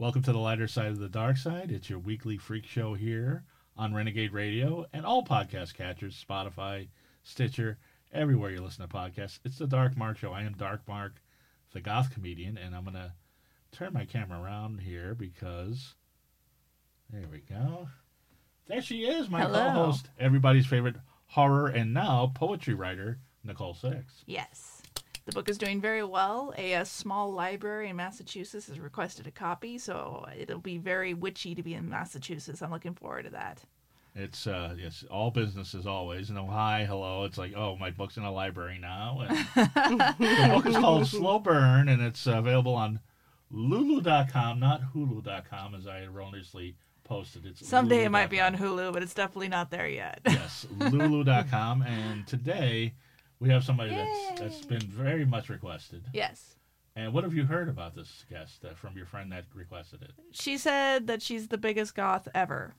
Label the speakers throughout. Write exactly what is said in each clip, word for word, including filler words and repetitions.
Speaker 1: Welcome to the lighter side of the dark side. It's your weekly freak show here on Renegade Radio and all podcast catchers, Spotify, Stitcher, everywhere you listen to podcasts. It's the Dark Mark Show. I am Dark Mark, the goth comedian, and I'm going to turn my camera around here because, there we go. There she is, my
Speaker 2: Hello.
Speaker 1: co-host, everybody's favorite horror and now poetry writer, Nicole Six.
Speaker 2: Yes. The book is doing very well. A, a small library in Massachusetts has requested a copy, so it'll be very witchy to be in Massachusetts. I'm looking forward to that.
Speaker 1: It's, uh, yes, all business as always. No, hi, hello. It's like, oh, my book's in a library now. And the book is called Slow Burn, and it's uh, available on Lulu dot com, not Hulu dot com, as I erroneously posted. It's
Speaker 2: Someday
Speaker 1: Lulu
Speaker 2: it might be
Speaker 1: dot
Speaker 2: on
Speaker 1: com.
Speaker 2: Hulu, but it's definitely not there yet.
Speaker 1: Yes, Lulu dot com. And today we have somebody that's,
Speaker 2: Yay.
Speaker 1: that's been very much requested.
Speaker 2: Yes.
Speaker 1: And what have you heard about this guest uh, from your friend that requested it?
Speaker 2: She said that she's the biggest goth ever.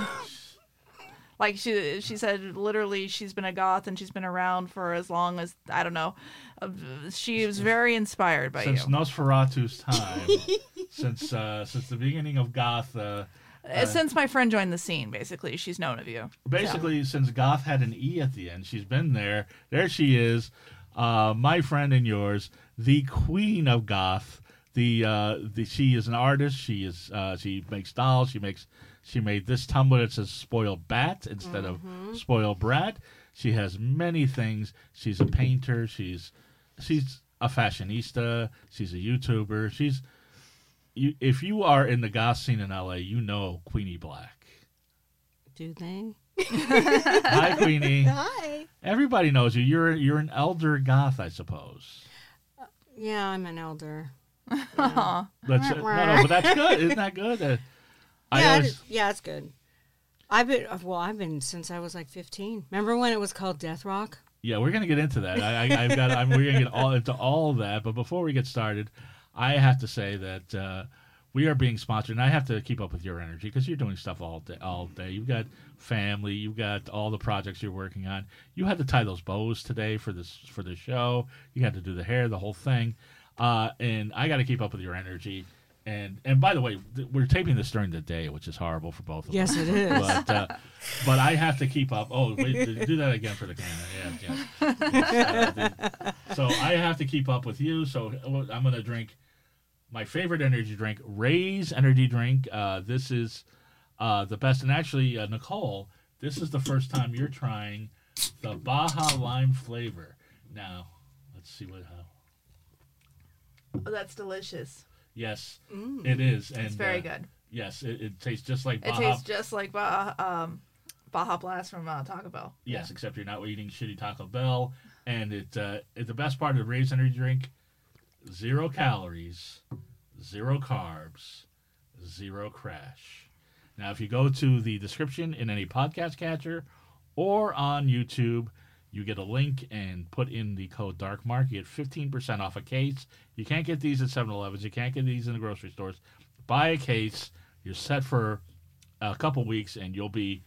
Speaker 2: Like she she said literally she's been a goth and she's been around for as long as, I don't know. Uh, she was very inspired by
Speaker 1: Since
Speaker 2: you.
Speaker 1: Nosferatu's time, since uh, since the beginning of goth, uh,
Speaker 2: Uh, Since my friend joined the scene, basically, she's known of you.
Speaker 1: basically since goth had an E at the end, she's been there. There she is, uh, my friend and yours, the queen of goth. The, uh, the she is an artist. She is uh, she makes dolls. She makes she made this tumbler that says "spoiled bat" instead
Speaker 2: Mm-hmm.
Speaker 1: of "spoiled brat." She has many things. She's a painter. She's she's a fashionista. She's a YouTuber. She's you, if you are in the goth scene in L A, you know Queenie Black.
Speaker 3: Do they?
Speaker 1: Hi, Queenie.
Speaker 3: Hi.
Speaker 1: Everybody knows you. You're you're an elder goth, I suppose.
Speaker 3: Yeah, I'm an elder.
Speaker 2: Aw.
Speaker 1: That's, uh, no, no, but that's good. Isn't that good? Uh, I
Speaker 3: yeah,
Speaker 1: always,
Speaker 3: it- yeah, it's good. I've been well. I've been since I was like fifteen. Remember when it was called Death Rock?
Speaker 1: yeah, we're gonna get into that. I, I, I've got. I'm, we're gonna get all into all of that. But before we get started, I have to say that uh, we are being sponsored, and I have to keep up with your energy because you're doing stuff all day. All day. You've got family. You've got all the projects you're working on. You had to tie those bows today for this for the show. You had to do the hair, the whole thing. Uh, and I got to keep up with your energy. And and by the way, th- we're taping this during the day, which is horrible for both of us.
Speaker 3: Yes, it is.
Speaker 1: But uh, but I have to keep up. Oh, wait, do that again for the camera. Yeah, yeah. Yes, uh, the- so I have to keep up with you. So I'm going to drink my favorite energy drink, Ray's energy drink. Uh, this is uh, the best. And actually, uh, Nicole, this is the first time you're trying the Baja Lime flavor. Now, let's see what how.
Speaker 2: Oh, that's delicious.
Speaker 1: Yes,
Speaker 3: Mm.
Speaker 1: it is. And,
Speaker 2: It's very
Speaker 1: uh,
Speaker 2: good.
Speaker 1: Yes, it, it tastes just like
Speaker 2: It
Speaker 1: Baja.
Speaker 2: tastes just like Baja, um, Baja Blast from uh, Taco Bell.
Speaker 1: Yes, except you're not eating shitty Taco Bell. And it, uh, it the best part of the Ray's energy drink, zero calories, zero carbs, zero crash. Now, if you go to the description in any podcast catcher or on YouTube, you get a link and put in the code DARKMARK. You get fifteen percent off a case. You can't get these at seven elevens. You can't get these in the grocery stores. Buy a case. You're set for a couple weeks, and you'll be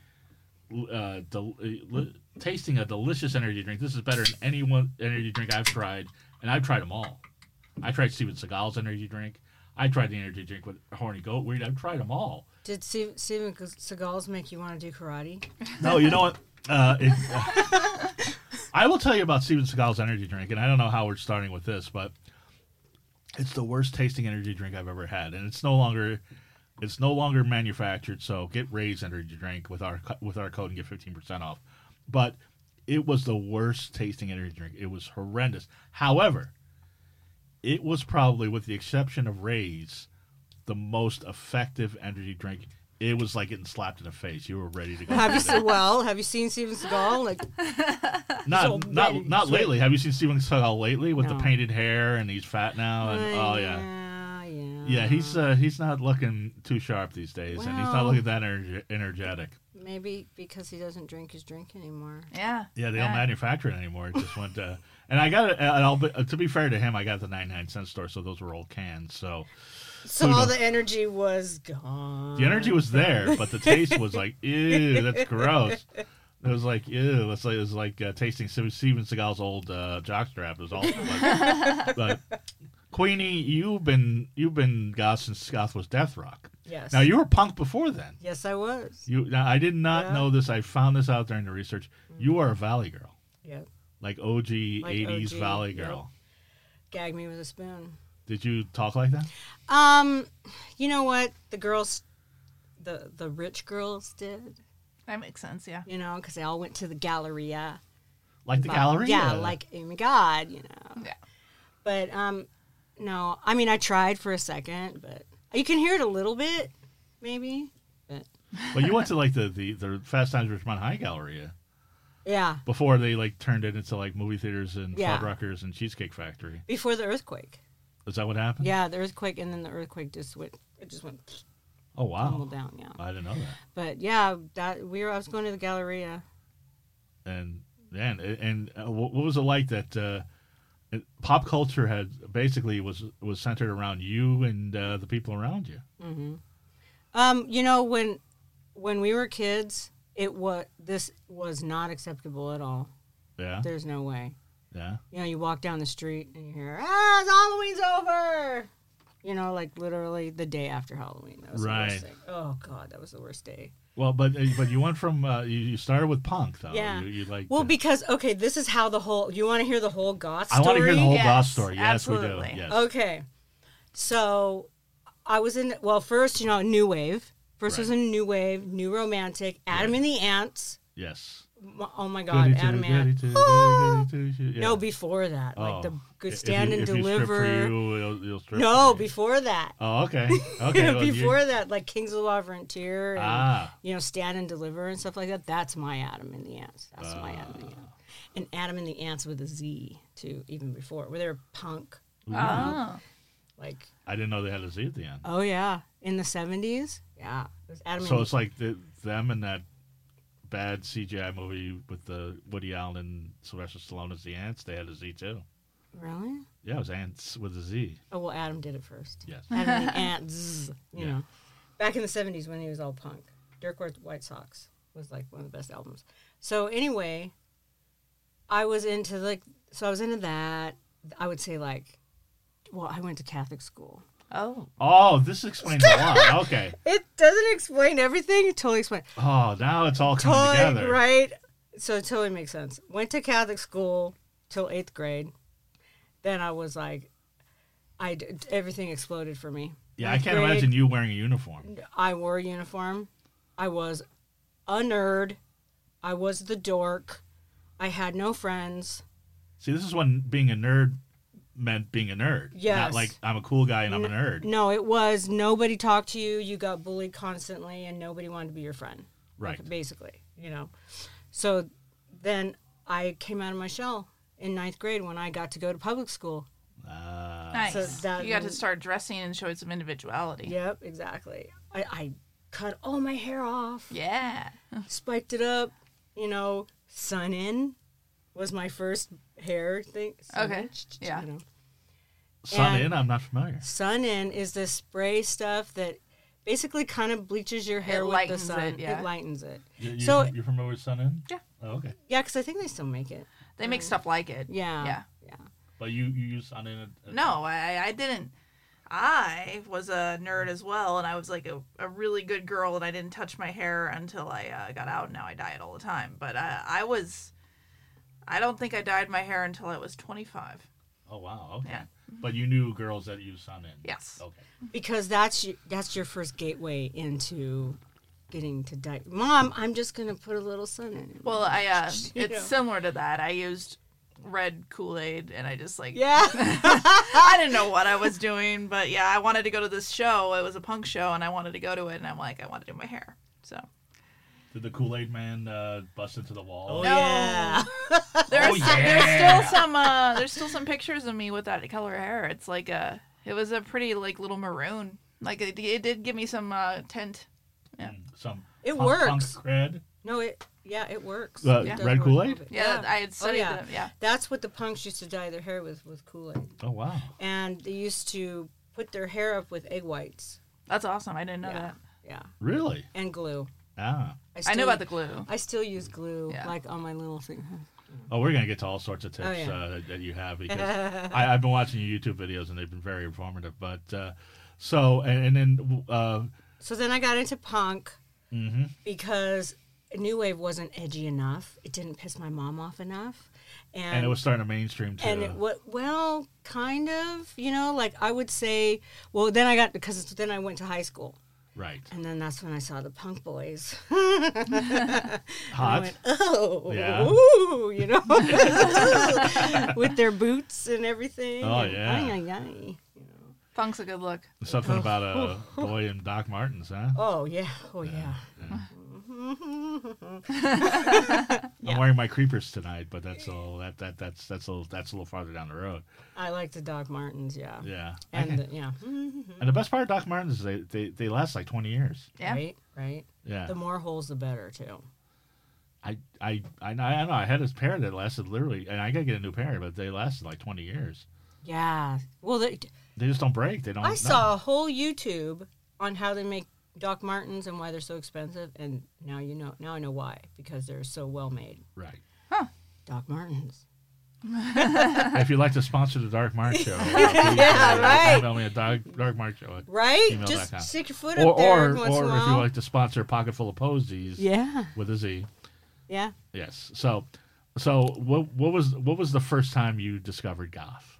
Speaker 1: uh, del- uh, li- tasting a delicious energy drink. This is better than any one energy drink I've tried, and I've tried them all. I tried Steven Seagal's energy drink. I tried the energy drink with Horny Goat Weed. I've tried them all.
Speaker 3: Did Steve, Steven Seagal's make you want to do karate?
Speaker 1: No, you know what? Uh, it, uh, I will tell you about Steven Seagal's energy drink, and I don't know how we're starting with this, but it's the worst tasting energy drink I've ever had, and it's no longer it's no longer manufactured. So get Ray's energy drink with our co- with our code and get fifteen percent off. But it was the worst tasting energy drink. It was horrendous. However, it was probably, with the exception of Ray's, the most effective energy drink. It was like getting slapped in the face. You were ready to go.
Speaker 3: Have you
Speaker 1: through that.
Speaker 3: seen? Well, have you seen Steven Seagal? Like,
Speaker 1: Not
Speaker 3: So
Speaker 1: not
Speaker 3: ready.
Speaker 1: not lately. Have you seen Steven Seagal lately with
Speaker 3: No.
Speaker 1: the painted hair and he's fat now? And oh yeah,
Speaker 3: yeah, yeah.
Speaker 1: yeah. He's uh, he's not looking too sharp these days, and he's not
Speaker 3: Well-
Speaker 1: looking that energe- energetic.
Speaker 3: Maybe because he doesn't drink his drink anymore.
Speaker 2: Yeah.
Speaker 1: Yeah, they
Speaker 2: Yeah.
Speaker 1: don't manufacture it anymore. It just went. Uh, and I got it. And I'll be, uh, to be fair to him, I got the ninety-nine cent store, so those were old cans. So
Speaker 3: So
Speaker 1: Who
Speaker 3: all
Speaker 1: knows?
Speaker 3: the energy was gone.
Speaker 1: the energy was there, but the taste was like, ew, that's gross. It was like, ew. It's like it was like uh, tasting Steven Seagal's old uh, jockstrap. It was all. But, but Queenie, you've been you've been goth since goth was death rock.
Speaker 3: Yes.
Speaker 1: Now you were punk before then.
Speaker 3: Yes, I was.
Speaker 1: You now, I did not
Speaker 3: Yeah.
Speaker 1: know this. I found this out during the research. You are a Valley girl,
Speaker 3: Yeah.
Speaker 1: like O G
Speaker 3: Like
Speaker 1: eighties
Speaker 3: O G,
Speaker 1: Valley
Speaker 3: yep.
Speaker 1: girl.
Speaker 3: Gag me with a spoon.
Speaker 1: Did you talk like that?
Speaker 3: Um, you know what? The girls, the the rich girls did.
Speaker 2: That makes sense. Yeah.
Speaker 3: You know, because they all went to the Galleria.
Speaker 1: Like the
Speaker 3: But-
Speaker 1: Galleria?
Speaker 3: Yeah, like oh my god, you know.
Speaker 2: Yeah.
Speaker 3: But um, no, I mean I tried for a second, but you can hear it a little bit, maybe. But
Speaker 1: Well, you went to like the, the, the Fast Times at Ridgemont High Galleria
Speaker 3: yeah,
Speaker 1: before they like turned it into like movie theaters and
Speaker 3: Yeah.
Speaker 1: Fuddruckers and Cheesecake Factory.
Speaker 3: before the earthquake.
Speaker 1: Is that what happened?
Speaker 3: Yeah, the earthquake, and then the earthquake just went. It just went
Speaker 1: Oh wow.
Speaker 3: tumbled down. Yeah.
Speaker 1: I didn't know that.
Speaker 3: But yeah, that we were. I was going to the Galleria.
Speaker 1: And and and uh, what what was it like that uh, it, pop culture had basically was was centered around you and uh, the people around you?
Speaker 3: hmm Um, you know when when we were kids, it was this was not acceptable at all.
Speaker 1: Yeah,
Speaker 3: There's no way.
Speaker 1: yeah.
Speaker 3: You know, you walk down the street and you hear, "Ah, Halloween's over." You know, like literally the day after Halloween. That was the
Speaker 1: Right.
Speaker 3: worst thing. Oh God, that was the worst day.
Speaker 1: Well, but uh, but you went from uh, you, you started with punk though.
Speaker 3: Yeah.
Speaker 1: You, you like
Speaker 3: Well,
Speaker 1: uh,
Speaker 3: because okay, this is how the whole. You want to hear the whole goth
Speaker 1: I
Speaker 3: story?
Speaker 1: want to hear the whole
Speaker 2: Yes,
Speaker 1: goth story. Yes, we
Speaker 2: absolutely.
Speaker 1: do. Yes.
Speaker 3: Okay, so I was in. Well, first, you know, new wave. First was
Speaker 1: Right.
Speaker 3: in new wave, new romantic. Adam
Speaker 1: Yeah.
Speaker 3: and the Ants.
Speaker 1: Yes.
Speaker 3: M- Oh my God,
Speaker 1: Goody
Speaker 3: Adam
Speaker 1: two,
Speaker 3: and
Speaker 1: goody two,
Speaker 3: Ah!
Speaker 1: goody two, shoot, yeah.
Speaker 3: No, before that, like the
Speaker 1: Oh.
Speaker 3: good
Speaker 1: If
Speaker 3: stand
Speaker 1: you-
Speaker 3: and
Speaker 1: if you strip
Speaker 3: deliver.
Speaker 1: for you, you'll, you'll strip
Speaker 3: No,
Speaker 1: for me.
Speaker 3: before that.
Speaker 1: Oh, okay. Okay. well, you-
Speaker 3: before that, like Kings of La Frontier and
Speaker 1: ah,
Speaker 3: you know Stand and Deliver and stuff like that. That's my Adam and the Ants. That's my Adam and the Ants. And Adam and the Ants with a Z too, even before where they're punk.
Speaker 2: Oh.
Speaker 3: Like
Speaker 1: I didn't know they had a Z at the end.
Speaker 3: oh yeah, in the seventies. Yeah, it was Adam
Speaker 1: So
Speaker 3: and
Speaker 1: it's like the, them and that bad C G I movie with the Woody Allen and Sylvester Stallone as the ants. They had a Z too.
Speaker 3: really.
Speaker 1: Yeah, it was ants with a Z.
Speaker 3: Oh well, Adam did it first.
Speaker 1: Yes.
Speaker 3: Adam and the Ants. You
Speaker 1: Yeah.
Speaker 3: know, back in the seventies when he was all punk. Dirk Wore White Socks was like one of the best albums. So anyway, I was into like so I was into that. I would say like, well, I went to Catholic school.
Speaker 2: Oh.
Speaker 1: Oh, this explains a lot. Okay.
Speaker 3: It doesn't explain everything. It totally explains.
Speaker 1: Oh, now it's all coming
Speaker 3: Totally
Speaker 1: together.
Speaker 3: right. So it totally makes sense. Went to Catholic school till eighth grade. Then I was like, I d- everything exploded for me.
Speaker 1: Yeah, I
Speaker 3: Ninth
Speaker 1: can't
Speaker 3: grade,
Speaker 1: imagine you wearing a uniform.
Speaker 3: I wore a uniform. I was a nerd. I was the dork. I had no friends.
Speaker 1: See, this is when being a nerd meant being a nerd. Not
Speaker 3: Yes.
Speaker 1: like I'm a cool guy and I'm a nerd.
Speaker 3: No, it was nobody talked to you. You got bullied constantly, and nobody wanted to be your friend.
Speaker 1: Right.
Speaker 3: Like, basically, you know. So then I came out of my shell in ninth grade when I got to go to public school.
Speaker 1: Ah.
Speaker 2: Nice.
Speaker 3: So that-
Speaker 2: you got to start dressing and showing some individuality.
Speaker 3: Yep, exactly. I, I cut all my hair off,
Speaker 2: Yeah.
Speaker 3: spiked it up, you know, sun in was my first hair thing. Sun
Speaker 2: Okay,
Speaker 3: in,
Speaker 2: yeah.
Speaker 3: You know.
Speaker 1: Sun
Speaker 3: and-
Speaker 1: in? I'm not familiar.
Speaker 3: Sun in is this spray stuff that basically kind of bleaches your hair
Speaker 2: It
Speaker 3: with the
Speaker 2: lightens
Speaker 3: sun.
Speaker 2: it, yeah.
Speaker 3: It lightens it.
Speaker 1: You, you,
Speaker 3: So-
Speaker 1: you're familiar with Sun in?
Speaker 2: Yeah.
Speaker 1: Oh, okay.
Speaker 3: Yeah, because I think they still make it.
Speaker 2: They make stuff like it.
Speaker 3: Yeah.
Speaker 2: Yeah.
Speaker 3: Yeah.
Speaker 1: But you, you use Sun in? At, at-
Speaker 2: No, I, I didn't. I was a nerd as well, and I was like a, a really good girl, and I didn't touch my hair until I uh, got out. Now I dye it all the time. But I, I was, I don't think I dyed my hair until I was twenty-five.
Speaker 1: Oh, wow. Okay.
Speaker 2: Yeah.
Speaker 1: But you knew girls that use Sun in?
Speaker 2: Yes.
Speaker 1: Okay.
Speaker 3: Because that's your, that's your first gateway into getting to dye. Mom, I'm just gonna put a little sun in it.
Speaker 2: Well, I uh,
Speaker 3: You
Speaker 2: it's
Speaker 3: know.
Speaker 2: similar to that. I used red Kool-Aid, and I just like
Speaker 3: Yeah.
Speaker 2: I didn't know what I was doing, but yeah, I wanted to go to this show. It was a punk show, and I wanted to go to it, and I'm like, I want to do my hair. So
Speaker 1: Did the Kool-Aid man uh, bust into the wall?
Speaker 3: Oh
Speaker 2: No.
Speaker 3: yeah.
Speaker 2: there's
Speaker 1: Oh,
Speaker 2: some,
Speaker 1: yeah.
Speaker 2: there's still some uh, there's still some pictures of me with that color hair. It's like a it was a pretty like little maroon. Like it, it did give me some uh, tint. Yeah.
Speaker 1: Mm, Some
Speaker 3: It
Speaker 1: punk, punk
Speaker 3: works.
Speaker 1: cred?
Speaker 3: No, it yeah, it works.
Speaker 1: Uh,
Speaker 3: It does
Speaker 1: red
Speaker 3: work
Speaker 1: Kool-Aid?
Speaker 3: a little bit.
Speaker 2: Yeah, I had studied
Speaker 3: yeah.
Speaker 2: them. Yeah.
Speaker 3: That's what the punks used to dye their hair with, with Kool-Aid.
Speaker 1: Oh, wow.
Speaker 3: And they used to put their hair up with egg whites.
Speaker 2: That's awesome. I didn't know
Speaker 3: Yeah.
Speaker 2: that.
Speaker 3: Yeah.
Speaker 1: Really?
Speaker 3: And glue.
Speaker 1: Ah.
Speaker 2: I
Speaker 3: still,
Speaker 2: knew about the glue.
Speaker 3: I still use glue,
Speaker 2: Yeah.
Speaker 3: like on my little thing.
Speaker 1: Oh, we're gonna get to all sorts of tips
Speaker 3: Oh, yeah.
Speaker 1: uh, that, that you have because I, I've been watching your YouTube videos and they've been very informative. But uh, so and, and then uh,
Speaker 3: So then I got into punk
Speaker 1: hmm
Speaker 3: because new wave wasn't edgy enough. It didn't piss my mom off enough, and,
Speaker 1: and it was starting to mainstream too.
Speaker 3: and it what well, kind of, you know, like I would say. Well, then I got because then I went to high school.
Speaker 1: right,
Speaker 3: And then that's when I saw the punk boys.
Speaker 1: hot.
Speaker 3: I went, oh,
Speaker 1: Yeah.
Speaker 3: ooh, you know, with their boots and everything.
Speaker 1: Oh,
Speaker 3: and
Speaker 1: yeah.
Speaker 3: ay, ay, ay, you know.
Speaker 2: Punk's a good look.
Speaker 1: Something about a boy in Doc Martens, huh?
Speaker 3: Oh yeah, oh yeah.
Speaker 1: I'm wearing my creepers tonight, but that's all. That that that's that's a little, that's a little farther down the road.
Speaker 3: I like the Doc Martens, yeah.
Speaker 1: Yeah,
Speaker 3: And
Speaker 1: and,
Speaker 3: the, yeah,
Speaker 1: and the best part of Doc Martens is they, they, they last like twenty years.
Speaker 2: Yeah.
Speaker 3: right, right.
Speaker 1: Yeah,
Speaker 3: The more holes, the better too.
Speaker 1: I I I know I know I had this pair that lasted literally, and I gotta get a new pair, but they lasted like twenty years.
Speaker 3: Yeah. Well, they,
Speaker 1: They just don't break. They don't.
Speaker 3: I
Speaker 1: no.
Speaker 3: saw a whole YouTube on how they make Doc Martens and why they're so expensive, and now you know. Now I know why, because they're so well made.
Speaker 1: Right.
Speaker 3: Doc Martens.
Speaker 1: If you'd like to sponsor the Dark Mark Show, uh, please,
Speaker 3: Yeah,
Speaker 1: uh,
Speaker 3: right.
Speaker 1: Email me at Dark, Dark Mark Show.
Speaker 3: Right?
Speaker 1: Gmail dot
Speaker 3: Just
Speaker 1: com.
Speaker 3: stick your foot
Speaker 1: Or
Speaker 3: up there
Speaker 1: or,
Speaker 3: every once
Speaker 1: or
Speaker 3: in a
Speaker 1: if you
Speaker 3: while.
Speaker 1: like to sponsor Pocket Full of Posies
Speaker 3: Yeah.
Speaker 1: with a Z.
Speaker 3: Yeah.
Speaker 1: Yes. So so what what was what was the first time you discovered goth?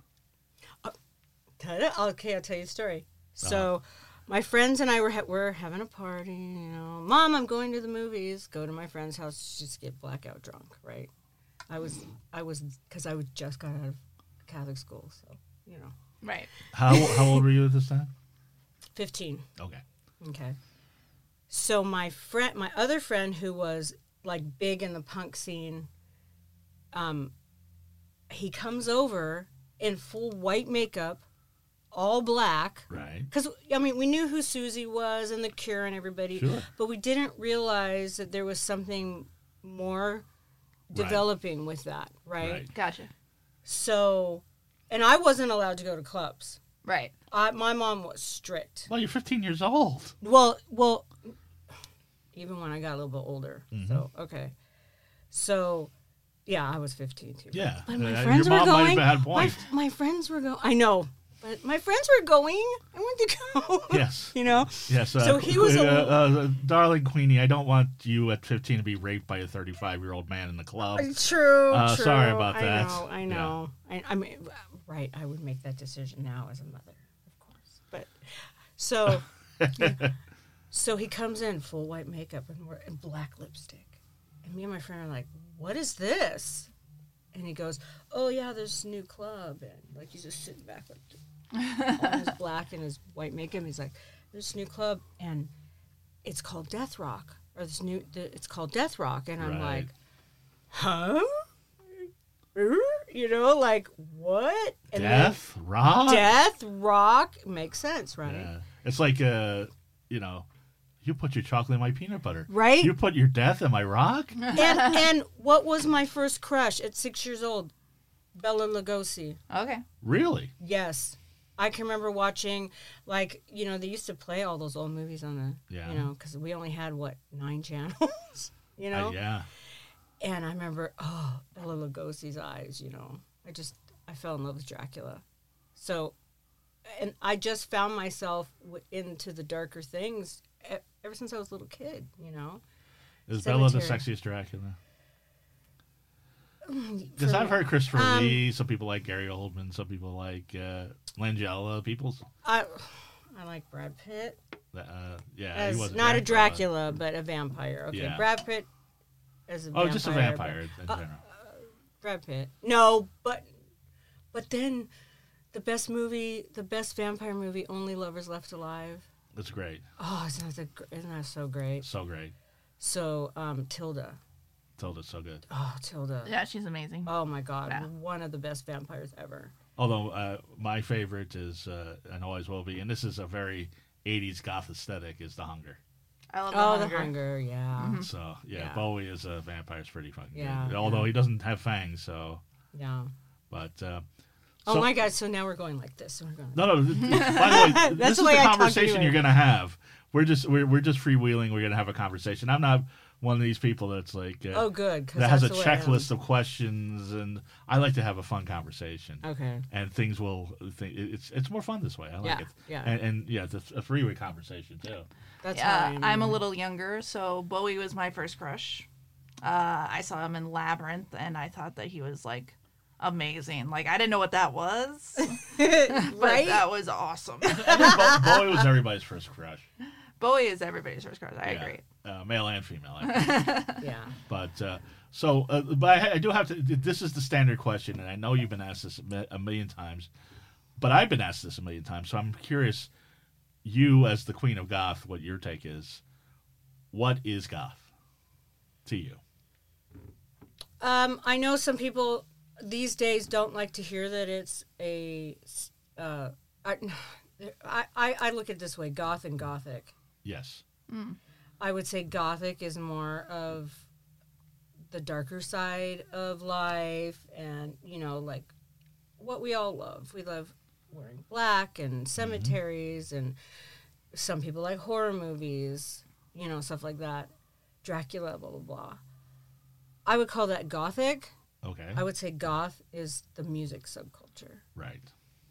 Speaker 3: Ta-da. Okay, I'll tell you a story.
Speaker 1: Uh-huh.
Speaker 3: So, my friends and I were ha- were having a party. You know, Mom, I'm going to the movies. Go to my friend's house, just get blackout drunk. Right? I was, I was, because I was just got out of Catholic school, so you know,
Speaker 2: Right.
Speaker 1: How how old were you at this time?
Speaker 3: fifteen.
Speaker 1: Okay.
Speaker 3: Okay. So my friend, my other friend, who was like big in the punk scene, um, he comes over in full white makeup, all black.
Speaker 1: Right.
Speaker 3: Because, I mean, we knew who Susie was and The Cure and everybody,
Speaker 1: Sure.
Speaker 3: but we didn't realize that there was something more developing with that, right?
Speaker 1: Right.
Speaker 2: Gotcha.
Speaker 3: So, and I wasn't allowed to go to clubs.
Speaker 2: Right.
Speaker 3: I, my mom was strict.
Speaker 1: Well, you're fifteen years old.
Speaker 3: Well, well, even when I got a little bit older.
Speaker 1: Mhm.
Speaker 3: So, okay. So, yeah, I was fifteen too.
Speaker 1: Yeah.
Speaker 3: But my
Speaker 1: Uh,
Speaker 3: friends
Speaker 1: your
Speaker 3: were
Speaker 1: mom might
Speaker 3: going.
Speaker 1: have had a
Speaker 3: My,
Speaker 1: point.
Speaker 3: my friends were going. I know. But my friends were going. I wanted to go.
Speaker 1: Yes.
Speaker 3: You know?
Speaker 1: Yes. Uh,
Speaker 3: So he was
Speaker 1: uh,
Speaker 3: a-
Speaker 1: uh, darling Queenie. I don't want you at fifteen to be raped by a thirty-five-year-old man in the club.
Speaker 3: True,
Speaker 1: Uh,
Speaker 3: true.
Speaker 1: sorry about
Speaker 3: I
Speaker 1: that.
Speaker 3: know, I know. I, I mean, right, I would make that decision now as a mother, of course. But, so, so he comes in full white makeup and, we're, and black lipstick. And me and my friend are like, what is this? And he goes, oh, yeah, there's a new club. And, like, he's just sitting back, like, all in his black and his white makeup. He's like, there's a new club, and it's called Death Rock. Or this new, the, it's called Death Rock. And I'm
Speaker 1: Right.
Speaker 3: like, huh? You know, like, what? And then
Speaker 1: Death rock.
Speaker 3: Death Rock makes sense, right?
Speaker 1: Yeah. It's like uh, you know, you put your chocolate in my peanut butter.
Speaker 3: Right?
Speaker 1: You put your death in my rock.
Speaker 3: and and what was my first crush at six years old? Bella Lugosi.
Speaker 2: Okay.
Speaker 1: Really?
Speaker 3: Yes. I can remember watching, like, you know, they used to play all those old movies on the,
Speaker 1: Yeah.
Speaker 3: you know, because we only had, what, nine channels, you know?
Speaker 1: Uh, yeah.
Speaker 3: And I remember, oh, Bela Lugosi's eyes, you know. I just, I fell in love with Dracula. So, and I just found myself w- into the darker things e- ever since I was a little kid, you know.
Speaker 1: Is Bella the
Speaker 3: Cemetery.
Speaker 1: sexiest Dracula?
Speaker 3: Mm,
Speaker 1: Because
Speaker 3: for
Speaker 1: I've
Speaker 3: me-
Speaker 1: heard Christopher
Speaker 3: Um,
Speaker 1: Lee. Some people like Gary Oldman. Some people like uh, Langella. People,
Speaker 3: I, I like Brad Pitt.
Speaker 1: uh, yeah, he
Speaker 3: As
Speaker 1: wasn't
Speaker 3: not a
Speaker 1: Dracula.
Speaker 3: Dracula, but a vampire. Okay,
Speaker 1: Yeah.
Speaker 3: Brad Pitt as a
Speaker 1: Oh,
Speaker 3: vampire.
Speaker 1: just a
Speaker 3: but-
Speaker 1: vampire in
Speaker 3: Uh,
Speaker 1: general.
Speaker 3: Brad Pitt. No, but but then the best movie, the best vampire movie, Only Lovers Left Alive.
Speaker 1: That's great.
Speaker 3: Oh, isn't that, the, isn't that so great?
Speaker 1: So great.
Speaker 3: So, um, Tilda.
Speaker 1: Told it's so good.
Speaker 3: Oh, Tilda.
Speaker 2: Yeah, she's amazing.
Speaker 3: Oh my God,
Speaker 2: Yeah.
Speaker 3: one of the best vampires ever.
Speaker 1: Although uh, my favorite is, uh, and always will be, and this is a very eighties goth aesthetic, is The Hunger.
Speaker 2: I love
Speaker 3: Oh,
Speaker 2: the
Speaker 3: the
Speaker 2: hunger.
Speaker 3: Hunger, yeah,
Speaker 1: So yeah,
Speaker 3: Yeah.
Speaker 1: Bowie as a vampire is pretty fucking
Speaker 3: Yeah,
Speaker 1: good. Although
Speaker 3: yeah.
Speaker 1: he doesn't have fangs, so
Speaker 3: yeah.
Speaker 1: but. Uh,
Speaker 3: Oh
Speaker 1: so-
Speaker 3: my God, so now we're going like this. We're going.
Speaker 1: No, no. th- By the way,
Speaker 3: That's
Speaker 1: this
Speaker 3: the
Speaker 1: is
Speaker 3: way
Speaker 1: the
Speaker 3: I talk
Speaker 1: conversation
Speaker 3: anyway.
Speaker 1: you're going to have. We're just we're we're just freewheeling. We're going to have a conversation. I'm not one of these people that's like uh,
Speaker 3: Oh, good. 'cause
Speaker 1: that has a
Speaker 3: that's the way I am.
Speaker 1: checklist of questions, and I like to have a fun conversation.
Speaker 3: Okay.
Speaker 1: And things will. Th- it's it's more fun this way. I like
Speaker 3: Yeah,
Speaker 1: it.
Speaker 3: yeah.
Speaker 1: And, and yeah, it's a, a three-way conversation too.
Speaker 3: That's how I
Speaker 2: Yeah,
Speaker 3: am.
Speaker 2: I'm a little younger, so Bowie was my first crush. Uh, I saw him in Labyrinth, and I thought that he was like amazing. Like I didn't know what that was, but
Speaker 3: right.
Speaker 2: that was awesome.
Speaker 1: I think Bo- Bowie was everybody's first crush.
Speaker 2: Bowie is everybody's first crush. I
Speaker 1: Yeah.
Speaker 2: agree.
Speaker 1: Uh, male and female. Actually.
Speaker 3: Yeah.
Speaker 1: But uh, so, uh, but I, I do have to. This is the standard question, and I know you've been asked this a mi- a million times, but I've been asked this a million times. So I'm curious, you as the queen of goth, what your take is? What is goth to you?
Speaker 3: Um, I know some people these days don't like to hear that it's a. Uh, I, I I look at it this way: goth and gothic.
Speaker 1: Yes.
Speaker 3: I would say gothic is more of the darker side of life, and you know, like what we all love. We love wearing black and cemeteries, and some people like horror movies, you know, stuff like that. Dracula, blah blah blah. I would call that gothic.
Speaker 1: Okay.
Speaker 3: I would say goth is the music subculture
Speaker 1: Right.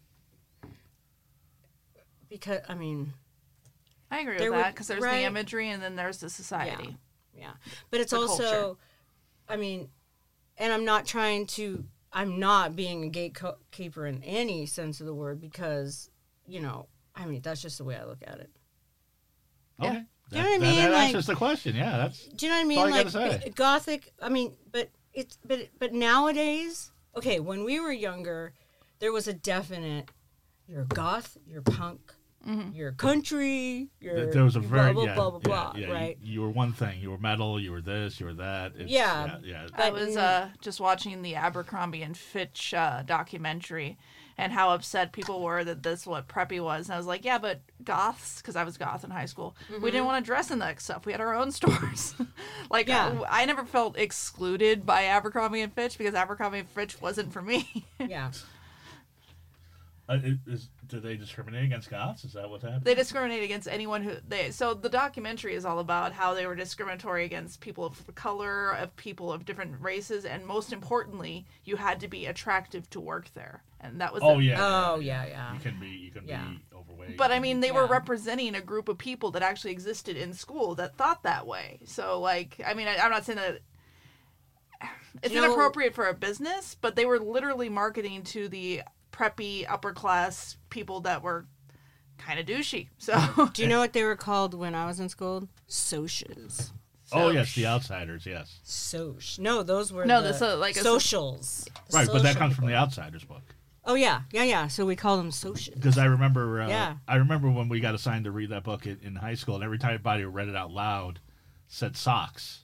Speaker 3: because I mean,
Speaker 2: I agree
Speaker 3: There
Speaker 2: with that
Speaker 3: would-
Speaker 2: because there's
Speaker 3: right.
Speaker 2: the imagery and then there's the society.
Speaker 3: yeah, but it's
Speaker 2: The
Speaker 3: also,
Speaker 2: culture.
Speaker 3: I mean, and I'm not trying to. I'm not being a gatekeeper in any sense of the word because, you know, I mean that's just the way I look at it.
Speaker 1: Okay.
Speaker 2: Yeah.
Speaker 3: Do you know what I
Speaker 1: That-
Speaker 3: mean?
Speaker 1: That,
Speaker 3: Like-
Speaker 1: answers the question. Yeah, that's
Speaker 3: Do you know what I
Speaker 1: all
Speaker 3: mean?
Speaker 1: you
Speaker 3: Like
Speaker 1: gotta say.
Speaker 3: b- gothic. I mean, but it's but but nowadays, okay. When we were younger, there was a definite. You're goth. You're punk. You're country. You're
Speaker 1: there was a very
Speaker 3: blah blah
Speaker 1: yeah,
Speaker 3: blah blah
Speaker 1: yeah,
Speaker 3: blah.
Speaker 1: yeah, you-
Speaker 3: Right.
Speaker 1: You, were one thing. You were metal. You were this. You were that. It's,
Speaker 3: Yeah.
Speaker 1: yeah. yeah.
Speaker 2: I
Speaker 3: But
Speaker 2: was
Speaker 3: n-
Speaker 2: uh, just watching the Abercrombie and Fitch uh, documentary and how upset people were that this is what preppy was. And I was like, yeah, but goths, because I was goth in high school, we didn't want to dress in that stuff. We had our own stores. like,
Speaker 3: Yeah.
Speaker 2: uh, I never felt excluded by Abercrombie and Fitch because Abercrombie and Fitch wasn't for me.
Speaker 3: Yeah.
Speaker 1: Uh, it- is, do they discriminate against goths? Is that what's happening?
Speaker 2: They discriminate against anyone who they. So the documentary is all about how they were discriminatory against people of color, of people of different races, and most importantly, you had to be attractive to work there, and that was.
Speaker 1: Oh
Speaker 2: the-
Speaker 1: yeah.
Speaker 3: Oh yeah yeah.
Speaker 1: You can be. You can
Speaker 3: Yeah.
Speaker 1: be overweight.
Speaker 2: But I mean, they were
Speaker 3: Yeah.
Speaker 2: representing a group of people that actually existed in school that thought that way. So, like, I mean, I, I'm not saying that it's
Speaker 3: You know-
Speaker 2: inappropriate for a business, but they were literally marketing to the preppy upper class people that were kind of douchey. So,
Speaker 3: Do you know what they were called when I was in school? Socias.
Speaker 1: Oh yes, the outsiders. Yes.
Speaker 3: Soc. No, those were
Speaker 2: No,
Speaker 3: the
Speaker 2: this, uh, like a-
Speaker 3: socials. The
Speaker 1: Right, but that
Speaker 3: social
Speaker 1: comes from
Speaker 3: people.
Speaker 1: the outsiders book.
Speaker 3: Oh yeah, yeah, yeah. So we call them socias.
Speaker 1: Because I remember, uh,
Speaker 3: Yeah.
Speaker 1: I remember when we got assigned to read that book in, in high school, and every time anybody read it out loud, said socks.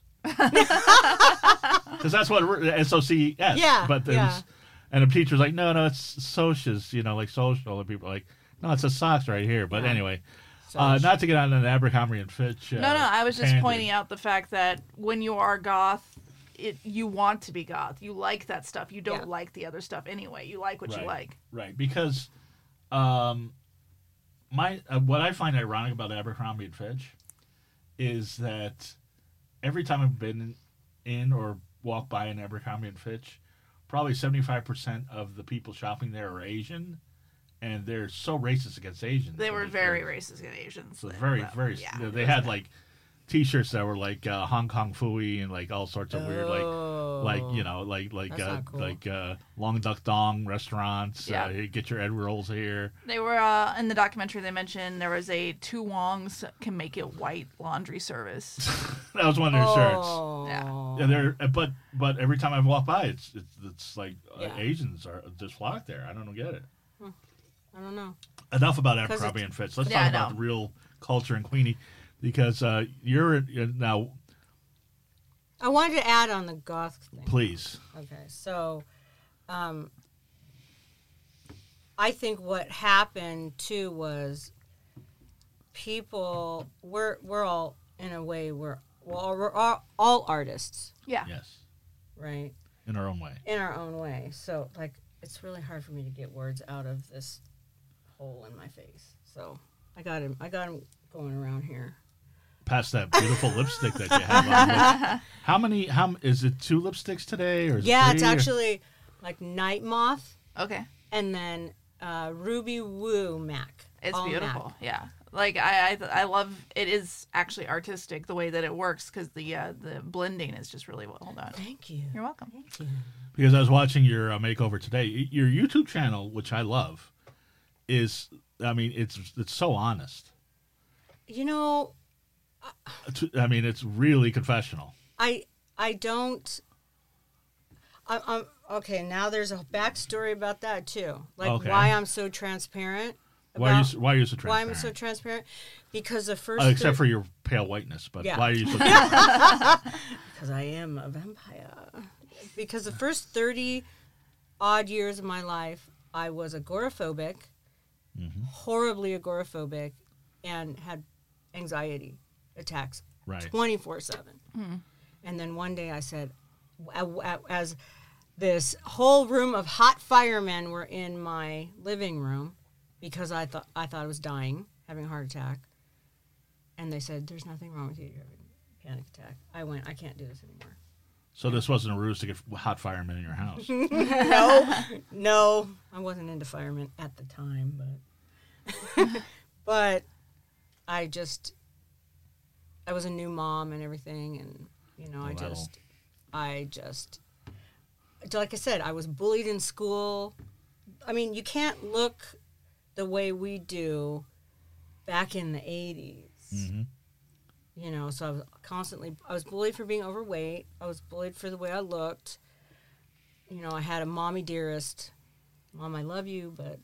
Speaker 1: Because that's what it- S O C S.
Speaker 3: Yeah,
Speaker 1: But it
Speaker 3: yeah.
Speaker 1: was, and the teacher's like, no, no, it's socias, you know, like social. And people are like, no, it says socks right here. But
Speaker 3: Yeah.
Speaker 1: anyway, uh, not to get on an Abercrombie and Fitch. Uh,
Speaker 2: no, no, I was just
Speaker 1: tangent.
Speaker 2: pointing out the fact that when you are goth, it you want to be goth. You like that stuff. You don't
Speaker 3: Yeah.
Speaker 2: like the other stuff anyway. You like what
Speaker 1: Right.
Speaker 2: you like.
Speaker 1: Right, because um, my uh, what I find ironic about Abercrombie and Fitch is that every time I've been in or walked by an Abercrombie and Fitch, probably seventy-five percent of the people shopping there are Asian, and they're so racist against Asians.
Speaker 2: They
Speaker 1: that
Speaker 2: were
Speaker 1: it's
Speaker 2: very racist against Asians.
Speaker 1: So very,
Speaker 2: Well,
Speaker 1: very.
Speaker 2: yeah,
Speaker 1: they
Speaker 2: it
Speaker 1: they
Speaker 2: was
Speaker 1: had
Speaker 2: bad.
Speaker 1: like T-shirts that were like uh, Hong Kong Phooey and like all sorts of weird, like like you know, like like
Speaker 3: That's
Speaker 1: uh,
Speaker 3: not cool.
Speaker 1: like uh, Long Duck Dong restaurants.
Speaker 2: Yeah.
Speaker 1: Uh, you get your egg rolls here.
Speaker 2: They were uh, in the documentary. They mentioned there was a two Wongs can make it white laundry service.
Speaker 1: That was one of their shirts.
Speaker 3: Oh.
Speaker 2: Yeah.
Speaker 1: Yeah, they're uh, but but every time I've walked by, it's it's, it's like uh,
Speaker 3: Yeah.
Speaker 1: Asians are just flock there. I don't get it.
Speaker 3: I don't know.
Speaker 1: Enough about
Speaker 3: 'Cause
Speaker 1: Abercrombie
Speaker 3: it's-
Speaker 1: and Fitch. Let's
Speaker 2: Yeah,
Speaker 1: talk
Speaker 2: I
Speaker 1: about
Speaker 2: know.
Speaker 1: the real culture in Queenie, because uh, you're, you're now.
Speaker 3: I wanted to add on the goth thing.
Speaker 1: Please,
Speaker 3: Okay, so um, I think what happened too was people we're we're all in a way we're well we're all, all artists,
Speaker 2: Yeah.
Speaker 1: yes,
Speaker 3: right?
Speaker 1: in our own way.
Speaker 3: In our own way. So like it's really hard for me to get words out of this hole in my face. So I got him I got him going around here.
Speaker 1: past that beautiful lipstick that you have on. Which, how many? How is it? Two lipsticks today, or is
Speaker 3: Yeah,
Speaker 1: it
Speaker 3: it's
Speaker 1: three, or-
Speaker 3: actually like Night Moth
Speaker 2: Okay.
Speaker 3: and then uh, Ruby Woo Mac.
Speaker 2: It's
Speaker 3: All
Speaker 2: beautiful.
Speaker 3: Mac.
Speaker 2: Yeah. Like I, I, I love. It is actually artistic the way that it works because the uh, the blending is just really well done.
Speaker 3: Thank you.
Speaker 2: You're welcome.
Speaker 3: Thank you.
Speaker 1: because I was watching your uh, makeover today. Your YouTube channel, which I love, is I mean it's it's so honest.
Speaker 3: You know,
Speaker 1: It's- I mean it's really confessional.
Speaker 3: I I don't. I, I'm okay. Now there's a backstory about that too, like
Speaker 1: Okay.
Speaker 3: why I'm so transparent.
Speaker 1: Why are you
Speaker 3: about-
Speaker 1: so- why are you so
Speaker 3: Why
Speaker 1: transparent?
Speaker 3: I'm so transparent? Because the first
Speaker 1: Uh, except
Speaker 3: thir-
Speaker 1: for your pale whiteness, but
Speaker 3: Yeah.
Speaker 1: why are you so?
Speaker 3: because I am a vampire. Because the first thirty odd years of my life, I was agoraphobic,
Speaker 1: Mhm.
Speaker 3: horribly agoraphobic, and had anxiety attacks
Speaker 1: Right.
Speaker 3: twenty-four seven. And then one day I said, a- a- as this whole room of hot firemen were in my living room, because I thought I thought I was dying, having a heart attack, and they said, "There's nothing wrong with you. You're having a panic attack." I went, "I can't do this anymore."
Speaker 1: So this wasn't a ruse to get hot firemen in your house.
Speaker 3: no, no, I wasn't into firemen at the time, but but I just I was a new mom and everything, and you know, I
Speaker 1: Wow.
Speaker 3: just I just like I said, I was bullied in school. I mean, you can't look the way we do back in the eighties.
Speaker 1: hmm
Speaker 3: You know, so I was constantly, I was bullied for being overweight. I was bullied for the way I looked. You know, I had a mommy dearest. Mom, I love you, but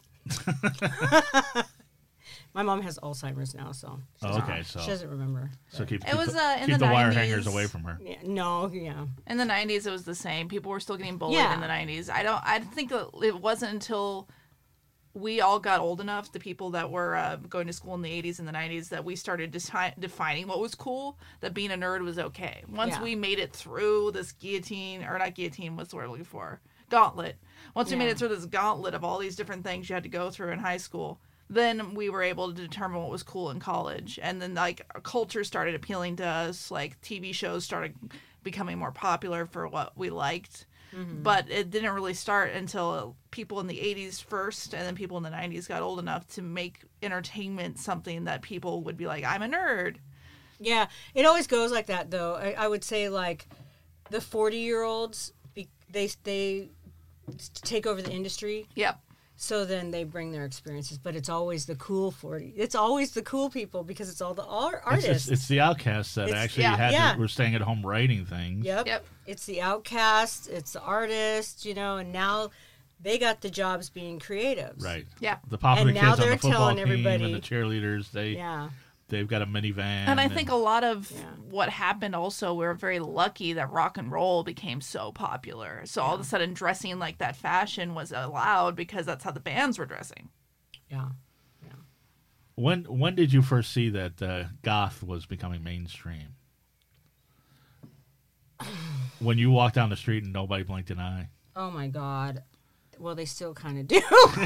Speaker 3: my mom has Alzheimer's now, so she
Speaker 1: Oh,
Speaker 3: doesn't-
Speaker 1: okay, so
Speaker 3: she doesn't remember.
Speaker 1: so keep
Speaker 2: It
Speaker 1: keep
Speaker 2: was,
Speaker 1: the,
Speaker 2: uh, in
Speaker 1: keep
Speaker 2: the
Speaker 1: the wire
Speaker 2: nineties.
Speaker 1: hangers away from her.
Speaker 3: Yeah, no, yeah.
Speaker 2: In the nineties, it was the same. People were still getting bullied
Speaker 3: Yeah.
Speaker 2: in the nineties. I don't. I think that it wasn't until we all got old enough, the people that were uh, going to school in the eighties and the nineties, that we started deci- defining what was cool. That being a nerd was okay. Once
Speaker 3: Yeah.
Speaker 2: we made it through this guillotine, or not guillotine, what's the word I'm looking for? Gauntlet. Once we made
Speaker 3: Yeah.
Speaker 2: it through this gauntlet of all these different things you had to go through in high school, then we were able to determine what was cool in college. And then like our culture started appealing to us, like T V shows started becoming more popular for what we liked. But it didn't really start until people in the eighties first, and then people in the nineties got old enough to make entertainment something that people would be like, I'm a nerd.
Speaker 3: Yeah, it always goes like that, though. I, I would say, like, the forty-year-olds, be, they, they take over the industry.
Speaker 2: Yep.
Speaker 3: So then they bring their experiences, but it's always the cool forty. It's always the cool people because it's all the ar-
Speaker 1: It's,
Speaker 3: artists.
Speaker 1: it's, it's the outcasts that
Speaker 3: It's-
Speaker 1: actually
Speaker 2: yeah,
Speaker 1: had
Speaker 3: yeah.
Speaker 1: to, were staying at home writing things.
Speaker 3: Yep.
Speaker 2: Yep.
Speaker 3: It's the outcasts, it's the artists, you know, and now they got the jobs being creatives.
Speaker 1: Right.
Speaker 2: Yeah.
Speaker 1: The popular
Speaker 3: And now
Speaker 1: kids on
Speaker 3: they're
Speaker 1: the football
Speaker 3: telling
Speaker 1: team
Speaker 3: everybody-
Speaker 1: and the cheerleaders, they
Speaker 3: Yeah.
Speaker 1: they've got a minivan.
Speaker 2: And I think a lot of
Speaker 3: Yeah.
Speaker 2: what happened also, we were very lucky that rock and roll became so popular. So all of a sudden, dressing like that fashion was allowed because that's how the bands were dressing.
Speaker 3: Yeah.
Speaker 1: when when did you first see that uh, goth was becoming mainstream? When you walked down the street and nobody blinked an eye.
Speaker 3: Oh my God. Well, they still kind of do.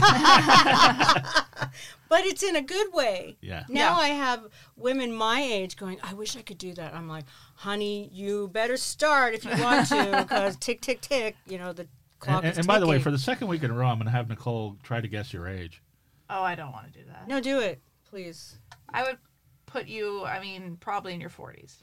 Speaker 3: But it's in a good way.
Speaker 1: Yeah.
Speaker 3: Now
Speaker 2: Yeah.
Speaker 3: I have women my age going, I wish I could do that. I'm like, honey, you better start if you want to, because tick, tick, tick, you know, the clock
Speaker 1: And,
Speaker 3: is
Speaker 1: and by the way,
Speaker 3: ticking.
Speaker 1: for the second week in a row, I'm going to have Nicole try to guess your age.
Speaker 2: Oh, I don't want to do that.
Speaker 3: No, do it, please.
Speaker 2: I would put you, I mean, probably in your forties.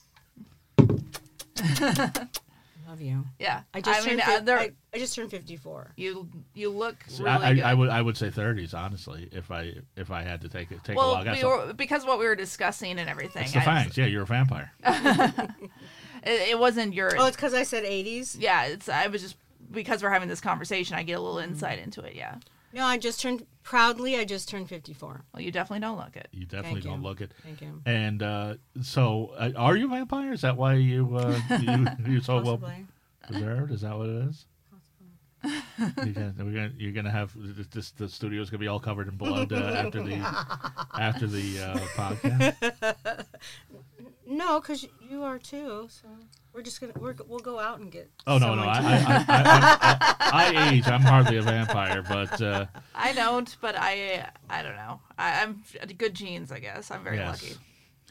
Speaker 3: Love you.
Speaker 2: Yeah.
Speaker 3: I just
Speaker 2: mean,
Speaker 3: turned.
Speaker 2: uh,
Speaker 3: fif-
Speaker 2: there-
Speaker 3: I, I just turned fifty-four.
Speaker 2: you you look
Speaker 1: So
Speaker 2: really
Speaker 1: I,
Speaker 2: good.
Speaker 1: I, I would I would say thirties, honestly, if I if I had to take it take a
Speaker 2: well,
Speaker 1: log.
Speaker 2: we were, because what we were discussing and everything.
Speaker 1: It's the
Speaker 2: I-
Speaker 1: fangs. Yeah, you're a vampire.
Speaker 2: It, it wasn't your.
Speaker 3: Oh, it's because I said eighties.
Speaker 2: yeah, it's. I was just because we're having this conversation. I get a little
Speaker 3: Mm.
Speaker 2: insight into it. Yeah.
Speaker 3: No, I just turned proudly. I just turned fifty-four.
Speaker 2: Well, you definitely don't look it.
Speaker 1: You definitely
Speaker 3: Thank
Speaker 1: don't
Speaker 3: you.
Speaker 1: look it.
Speaker 3: Thank you.
Speaker 1: And uh, so, uh, are you a vampire? Is that why you uh, you you so well
Speaker 3: Possibly.
Speaker 1: preserved? Is that what it is? You're gonna, we're gonna, you're gonna have this, this. The studio's gonna be all covered in blood uh, after the after the uh, podcast.
Speaker 3: No, because you are too. So we're just gonna we're, we'll go out and get.
Speaker 1: Oh no, no,
Speaker 3: someone
Speaker 1: I
Speaker 3: to-
Speaker 1: I, I, I, I, I age. I'm hardly a vampire, but uh,
Speaker 2: I don't, but I. I don't know. I, I'm good genes, I guess. I'm very
Speaker 1: yes.
Speaker 2: lucky.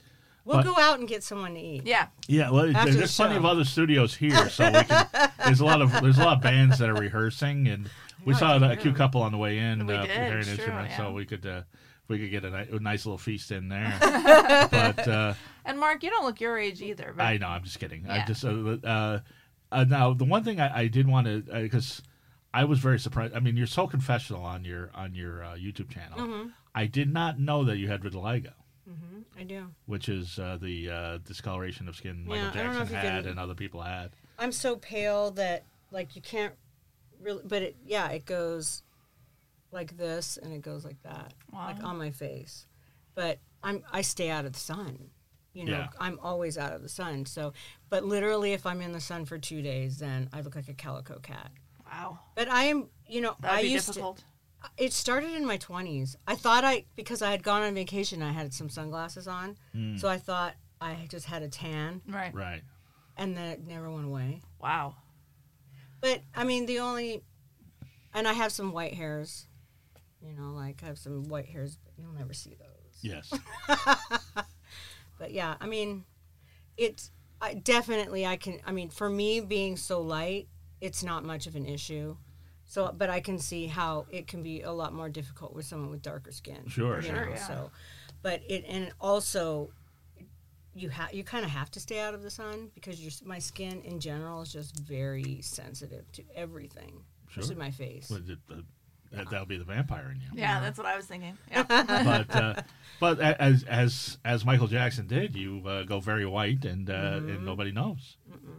Speaker 3: We'll
Speaker 1: But-
Speaker 3: go out and get someone to eat.
Speaker 2: Yeah.
Speaker 1: Yeah, well,
Speaker 3: After the
Speaker 1: there's plenty
Speaker 3: show.
Speaker 1: of other studios here, so we can. There's a lot of there's a lot of bands that are rehearsing, and we
Speaker 3: know, I
Speaker 1: saw
Speaker 3: can
Speaker 1: a
Speaker 3: hear
Speaker 1: cute
Speaker 3: them.
Speaker 1: couple on the way in
Speaker 2: We
Speaker 1: uh,
Speaker 2: did,
Speaker 1: preparing
Speaker 2: it's true,
Speaker 1: instruments,
Speaker 2: yeah.
Speaker 1: so we could uh, we could get a, ni- a nice little feast in there. But uh,
Speaker 2: And Mark, you don't look your age either. But
Speaker 1: I know, I'm just kidding. I
Speaker 2: Yeah.
Speaker 1: just uh, uh, uh, now the one thing I, I did want to because I was very surprised. I mean, you're so confessional on your on your uh, YouTube channel.
Speaker 3: Mm-hmm.
Speaker 1: I did not know that you had vitiligo,
Speaker 3: Mm-hmm. I do.
Speaker 1: which is uh, the uh, discoloration of skin
Speaker 3: Yeah,
Speaker 1: Michael
Speaker 3: I don't know
Speaker 1: Jackson
Speaker 3: if you
Speaker 1: had
Speaker 3: can-
Speaker 1: and other people had.
Speaker 3: I'm so pale that like you can't really. But it yeah, it goes like this and it goes like that,
Speaker 2: Wow.
Speaker 3: like on my face. But I'm I stay out of the sun. You know,
Speaker 1: Yeah.
Speaker 3: I'm always out of the sun. So, but literally, if I'm in the sun for two days, then I look like a calico cat.
Speaker 2: wow,
Speaker 3: But I am, you know,
Speaker 2: that'd
Speaker 3: I
Speaker 2: be
Speaker 3: used
Speaker 2: difficult.
Speaker 3: to. It started in my twenties. I thought I because I had gone on vacation. I had some sunglasses on,
Speaker 1: Mm,
Speaker 3: so I thought I just had a tan,
Speaker 2: Right.
Speaker 1: right.
Speaker 3: and then it never went away.
Speaker 2: Wow.
Speaker 3: But I mean, the only, and I have some white hairs. You know, like I have some white hairs, but you'll never see those.
Speaker 1: Yes.
Speaker 3: But yeah, I mean, it's I, definitely I can. I mean, for me being so light, it's not much of an issue. So, but I can see how it can be a lot more difficult with someone with darker skin.
Speaker 1: Sure,
Speaker 3: you
Speaker 1: sure.
Speaker 3: know,
Speaker 2: Yeah.
Speaker 3: So, but it and also, you have you kind of have to stay out of the sun because your my skin in general is just very sensitive to everything,
Speaker 1: Sure.
Speaker 3: especially my face.
Speaker 1: Well, it- uh, that- that'll be the vampire in you.
Speaker 2: Yeah, that's what I was thinking. Yeah.
Speaker 1: But uh, but a- as as as Michael Jackson did, you uh, go very white, and uh,
Speaker 3: Mm-hmm.
Speaker 1: and nobody knows.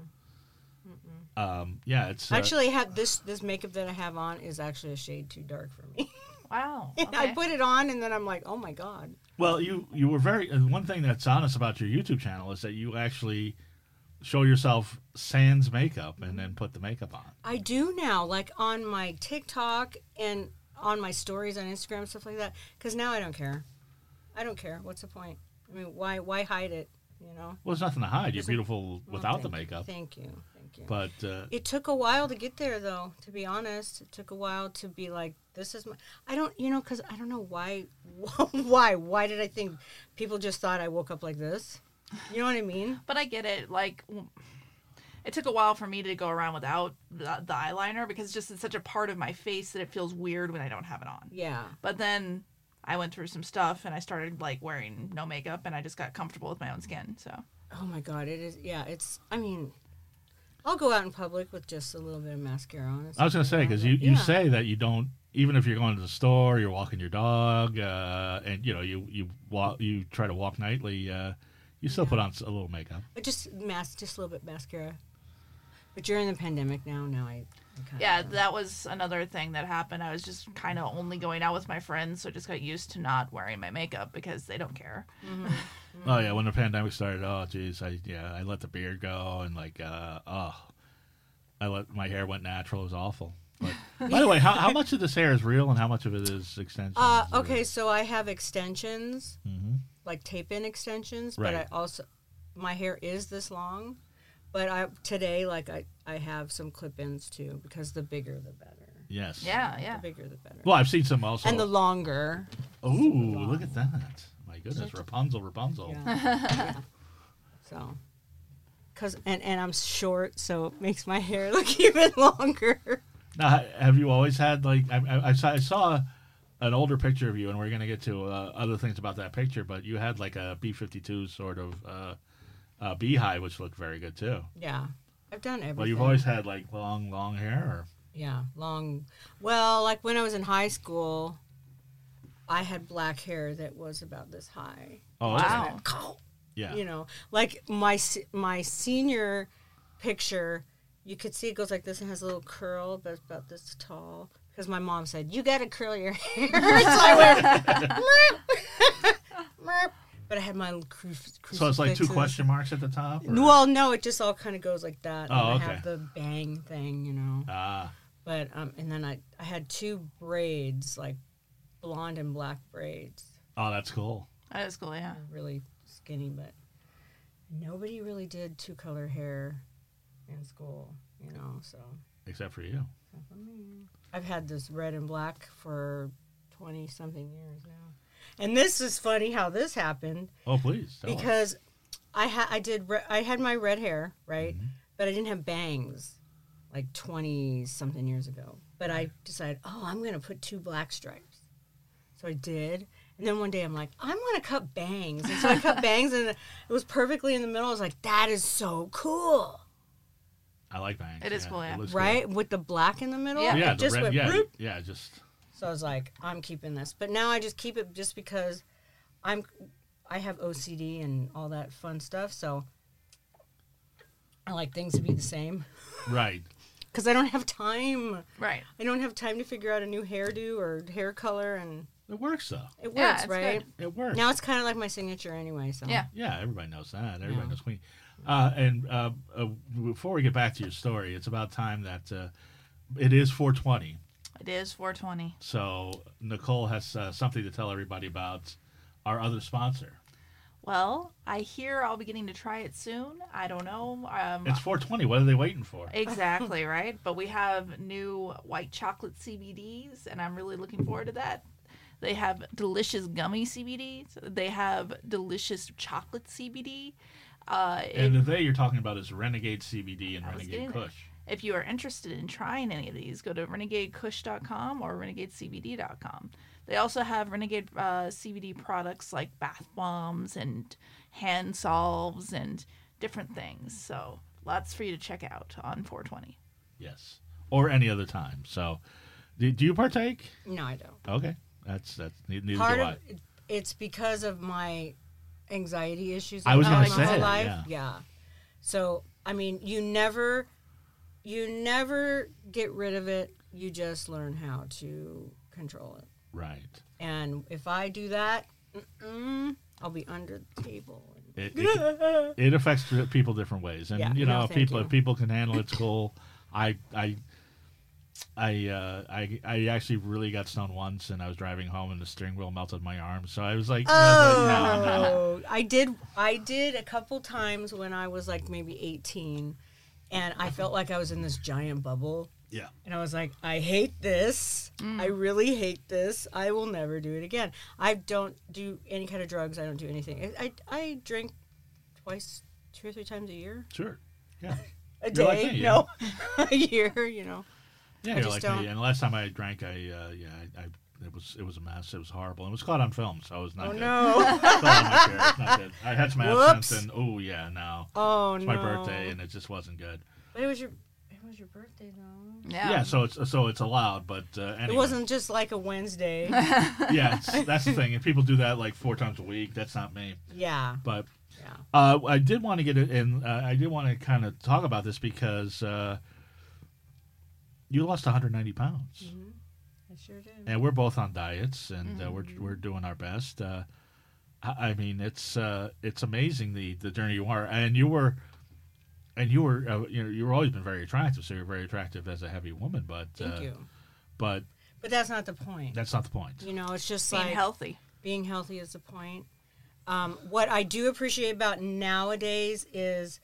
Speaker 1: Um, yeah, it's uh,
Speaker 3: Actually, I have this this makeup that I have on is actually a shade too dark for me.
Speaker 2: Wow.
Speaker 3: I
Speaker 2: Okay.
Speaker 3: put it on and then I'm like, oh my god.
Speaker 1: well, you you were very uh, one thing that's honest about your YouTube channel is that you actually show yourself sans makeup and then put the makeup on.
Speaker 3: I do now, like on my TikTok and on my stories on Instagram and stuff like that. Because now I don't care. I don't care. What's the point? I mean, why why hide it? You know.
Speaker 1: Well, there's nothing to hide. You're
Speaker 3: There's a-
Speaker 1: beautiful
Speaker 3: Well,
Speaker 1: without the
Speaker 3: thank-
Speaker 1: makeup.
Speaker 3: Thank you, thank you.
Speaker 1: But uh,
Speaker 3: It took a while to get there, though. To be honest, it took a while to be like, this is my. I don't, you know, because I don't know why. Why? Why did I think people just thought I woke up like this? You know what I mean?
Speaker 2: But I get it. Like, w- it took a while for me to go around without the, the eyeliner because it's just it's such a part of my face that it feels weird when I don't have it on.
Speaker 3: Yeah.
Speaker 2: But then I went through some stuff and I started like wearing no makeup and I just got comfortable with my own skin. So
Speaker 3: Oh my god, it is. Yeah, it's. I mean, I'll go out in public with just a little bit of mascara on. and
Speaker 1: I was going to
Speaker 3: stuff
Speaker 1: say
Speaker 3: like
Speaker 1: because
Speaker 3: that,
Speaker 1: you,
Speaker 3: but
Speaker 1: you
Speaker 3: yeah.
Speaker 1: say that you don't even if you're going to the store, you're walking your dog, uh, and you know you you walk you try to walk nightly. Uh, you still
Speaker 3: Yeah.
Speaker 1: put on s- a little makeup.
Speaker 3: But just mas- just a little bit mascara. But during the pandemic now, now I, I kind
Speaker 2: yeah,
Speaker 3: of
Speaker 2: that was another thing that happened. I was just kind of only going out with my friends, so I just got used to not wearing my makeup because they don't care.
Speaker 1: Oh yeah, when the pandemic started, oh geez, I yeah I let the beard go and like uh, oh, I let my hair went natural. It was awful. But by the way, how, how much of this hair is real and how much of it is extensions?
Speaker 3: Uh, okay, so I have extensions,
Speaker 1: Mm-hmm.
Speaker 3: like tape-in extensions, but
Speaker 1: Right.
Speaker 3: I also my hair is this long. But I today, like I, I have some clip-ins too because the bigger the better.
Speaker 1: Yes.
Speaker 2: Yeah, yeah.
Speaker 3: The bigger the better.
Speaker 1: Well, I've seen some also.
Speaker 3: and the longer.
Speaker 1: oh, look at that! My goodness, Rapunzel, Rapunzel.
Speaker 3: Yeah. Yeah. So, cause and and I'm short, so it makes my hair look even longer.
Speaker 1: Now, ha- have you always had like I, I, I saw, I saw an older picture of you, and we're gonna get to uh, other things about that picture, but you had like a B fifty-two sort of uh, uh, beehive, which looked very good too.
Speaker 3: Yeah, I've done everything.
Speaker 1: Well, you've always had like long, long hair, or
Speaker 3: Yeah, long. Well, like when I was in high school, I had black hair that was about this high.
Speaker 1: oh,
Speaker 2: Wow.
Speaker 1: okay. yeah,
Speaker 3: You know, like my se- my senior picture, you could see it goes like this and has a little curl, but it's about this tall. Because my mom said, "You got to curl your hair." So I went, "Meep." Meep. But I had my cru- crucifixes.
Speaker 1: So it's like two question marks at the top. or-
Speaker 3: Well, no, it just all kind of goes like that.
Speaker 1: Oh,
Speaker 3: and I
Speaker 1: okay.
Speaker 3: have the bang thing, you know.
Speaker 1: Ah,
Speaker 3: But um, and then I I had two braids, like blonde and black braids.
Speaker 1: oh, that's cool.
Speaker 2: That is cool, yeah.
Speaker 3: They're really skinny, but nobody really did two color hair in school, you know. So
Speaker 1: Except for you.
Speaker 3: I've had this red and black for twenty something years now. And this is funny how this happened
Speaker 1: Oh, please. Tell us.
Speaker 3: because I had I did re- I had my red hair, right?
Speaker 1: Mhm.
Speaker 3: But I didn't have bangs like twenty something years ago. But I decided, oh, I'm going to put two black stripes. So I did. And then one day I'm like, I'm going to cut bangs. And so I cut bangs and it was perfectly in the middle. I was like, that is so cool.
Speaker 1: I like bangs.
Speaker 2: It is cool, yeah.
Speaker 1: looks
Speaker 3: Right? With the black in the middle.
Speaker 2: Yeah.
Speaker 1: Good. Yeah,
Speaker 3: It
Speaker 1: the
Speaker 3: just
Speaker 1: red,
Speaker 3: went
Speaker 1: yeah,
Speaker 3: bloop.
Speaker 1: yeah, just
Speaker 3: So I was like, I'm keeping this. But now I just keep it just because I'm I have O C D and all that fun stuff. So I like things to be the same.
Speaker 1: right.
Speaker 3: Because I don't have time.
Speaker 2: Right.
Speaker 3: I don't have time to figure out a new hairdo or hair color, and
Speaker 1: It works though.
Speaker 3: it works,
Speaker 2: Yeah, it's
Speaker 3: right?
Speaker 2: good.
Speaker 1: It works.
Speaker 3: Now it's kind of like my signature anyway. So
Speaker 2: Yeah.
Speaker 1: Yeah, everybody knows that. Everybody
Speaker 3: Yeah.
Speaker 1: knows me. Uh, and uh, uh, before we get back to your story, it's about time that uh, it is four twenty.
Speaker 2: It is four twenty.
Speaker 1: So Nicole has uh, something to tell everybody about our other sponsor.
Speaker 2: Well, I hear I'll be getting to try it soon. I don't know. Um,
Speaker 1: It's four twenty. What are they waiting for?
Speaker 2: exactly, right? But we have new white chocolate C B Ds, and I'm really looking forward to that. They have delicious gummy C B Ds. They have delicious chocolate C B D. Uh,
Speaker 1: And
Speaker 2: if,
Speaker 1: the they you're talking about is Renegade C B D and
Speaker 2: I was
Speaker 1: Renegade
Speaker 2: getting there.
Speaker 1: Kush.
Speaker 2: if you are interested in trying any of these, go to renegade kush dot com or renegade c b d dot com. They also have Renegade uh, C B D products like bath bombs and hand salves and different things. So lots for you to check out on four twenty.
Speaker 1: Yes. Or any other time. So, do, do you partake?
Speaker 3: no, I don't.
Speaker 1: Okay. That's that's neither
Speaker 3: Part
Speaker 1: do
Speaker 3: of
Speaker 1: I.
Speaker 3: it, it's because of my anxiety issues.
Speaker 1: I was
Speaker 3: I've
Speaker 2: gonna
Speaker 3: had my whole
Speaker 1: say,
Speaker 3: life.
Speaker 1: yeah.
Speaker 3: yeah. So I mean, you never, you never get rid of it. You just learn how to control it.
Speaker 1: Right.
Speaker 3: And if I do that, mm-mm, I'll be under the table.
Speaker 1: It, it, it affects people different ways, and
Speaker 3: Yeah,
Speaker 1: you
Speaker 3: no,
Speaker 1: know, if
Speaker 3: thank
Speaker 1: people
Speaker 3: you.
Speaker 1: if people can handle it, it's cool. I I I uh, I I actually really got stoned once, and I was driving home, and the steering wheel melted my arm. So I was like,
Speaker 3: Oh,
Speaker 1: no, no.
Speaker 3: I did. I did a couple times when I was like maybe eighteen, and I felt like I was in this giant bubble.
Speaker 1: Yeah.
Speaker 3: And I was like, I hate this. I really hate this. I will never do it again. I don't do any kind of drugs. I don't do anything. I I, I drink twice, two or three times a year.
Speaker 1: Sure. Yeah.
Speaker 3: A
Speaker 1: You're like
Speaker 3: day,
Speaker 1: me, yeah.
Speaker 3: no, a year. You know.
Speaker 1: Yeah,
Speaker 3: I
Speaker 1: you're
Speaker 3: just
Speaker 1: like
Speaker 3: don't-
Speaker 1: me. And the last time I drank, I uh, yeah, I, I it was it was a mess. It was horrible. And it was caught on film, so it was not
Speaker 3: Oh
Speaker 1: good.
Speaker 3: no.
Speaker 1: It's all on my shirt. It's not good. I had some absinthe,
Speaker 3: Whoops.
Speaker 1: and oh yeah, no,
Speaker 3: Oh
Speaker 1: it's
Speaker 3: no.
Speaker 1: my birthday, and it just wasn't good.
Speaker 3: But it was your. It was your birthday though.
Speaker 2: Yeah.
Speaker 1: Yeah, so it's so it's allowed, but uh, anyway.
Speaker 3: It wasn't just like a Wednesday.
Speaker 1: Yeah, it's, that's the thing. If people do that like four times a week, that's not me.
Speaker 3: yeah.
Speaker 1: But
Speaker 3: Yeah.
Speaker 1: uh, I did want to get it, and uh, I did want to kind of talk about this because uh, you lost one hundred ninety pounds,
Speaker 3: Mm-hmm. I sure did.
Speaker 1: and we're both on diets, and uh, we're we're doing our best. Uh, I, I mean, it's uh, it's amazing the the journey you are, and you were. And you were, uh, you know, you've always been very attractive. So you're very attractive as a heavy woman, but
Speaker 3: Thank
Speaker 1: uh,
Speaker 3: you.
Speaker 1: but
Speaker 3: But that's not the point.
Speaker 1: that's not the point.
Speaker 3: You know, it's just
Speaker 2: Being
Speaker 3: like
Speaker 2: healthy.
Speaker 3: being healthy is the point. Um, what I do appreciate about nowadays is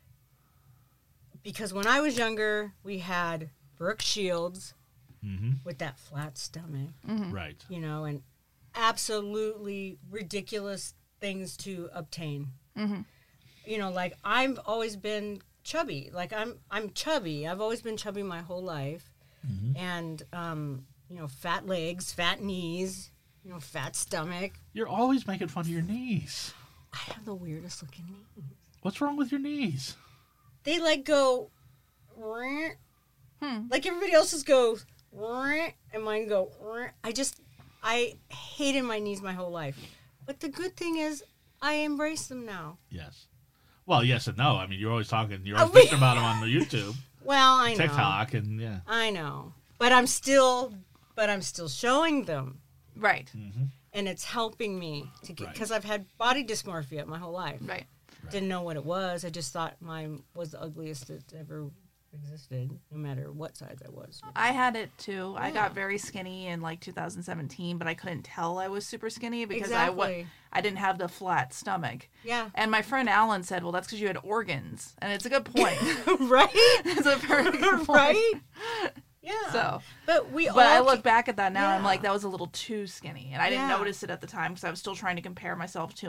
Speaker 3: because when I was younger, we had Brooke Shields
Speaker 1: hmm
Speaker 3: with that flat stomach,
Speaker 1: Right.
Speaker 3: you know, and absolutely ridiculous things to obtain.
Speaker 2: Mm-hmm.
Speaker 3: You know, like I've always been chubby. Like I'm, I'm chubby. I've always been chubby my whole life,
Speaker 1: Mhm.
Speaker 3: and um, you know, fat legs, fat knees, you know, fat stomach.
Speaker 1: You're always making fun of your knees.
Speaker 3: I have the weirdest looking knees.
Speaker 1: What's wrong with your knees?
Speaker 3: They like go, "Rrrt."
Speaker 2: Hmm.
Speaker 3: like everybody else's goes, "Rrrt," and mine go. "Rrrt." I just, I hated my knees my whole life. But the good thing is, I embrace them now.
Speaker 1: Yes. Well, yes and no. I mean, you're always talking. You're
Speaker 3: I
Speaker 1: always
Speaker 3: mean-
Speaker 1: thinking about them on the YouTube,
Speaker 3: Well, I know.
Speaker 1: TikTok, and yeah.
Speaker 3: I know. But I'm still, but I'm still showing them.
Speaker 2: Right.
Speaker 1: hmm
Speaker 3: And it's helping me to get,
Speaker 1: Right.
Speaker 3: because I've had body dysmorphia my whole life.
Speaker 2: Right.
Speaker 3: Didn't know what it was. I just thought mine was the ugliest that ever existed, no matter what size I was.
Speaker 2: I had it too. I
Speaker 3: Yeah.
Speaker 2: got very skinny in like two thousand seventeen, but I couldn't tell I was super skinny because I
Speaker 3: Exactly.
Speaker 2: wa- I didn't have the flat stomach.
Speaker 3: Yeah.
Speaker 2: And my friend Alan said, "Well, that's because you had organs," and it's a good point.
Speaker 3: right?
Speaker 2: It's a very good point.
Speaker 3: right? Yeah.
Speaker 2: So,
Speaker 3: but we all
Speaker 2: but I
Speaker 3: ke-
Speaker 2: look back at that now, and I'm
Speaker 3: Yeah.
Speaker 2: like, that was a little too skinny, and I didn't
Speaker 3: Yeah.
Speaker 2: notice it at the time because I was still trying to compare myself to like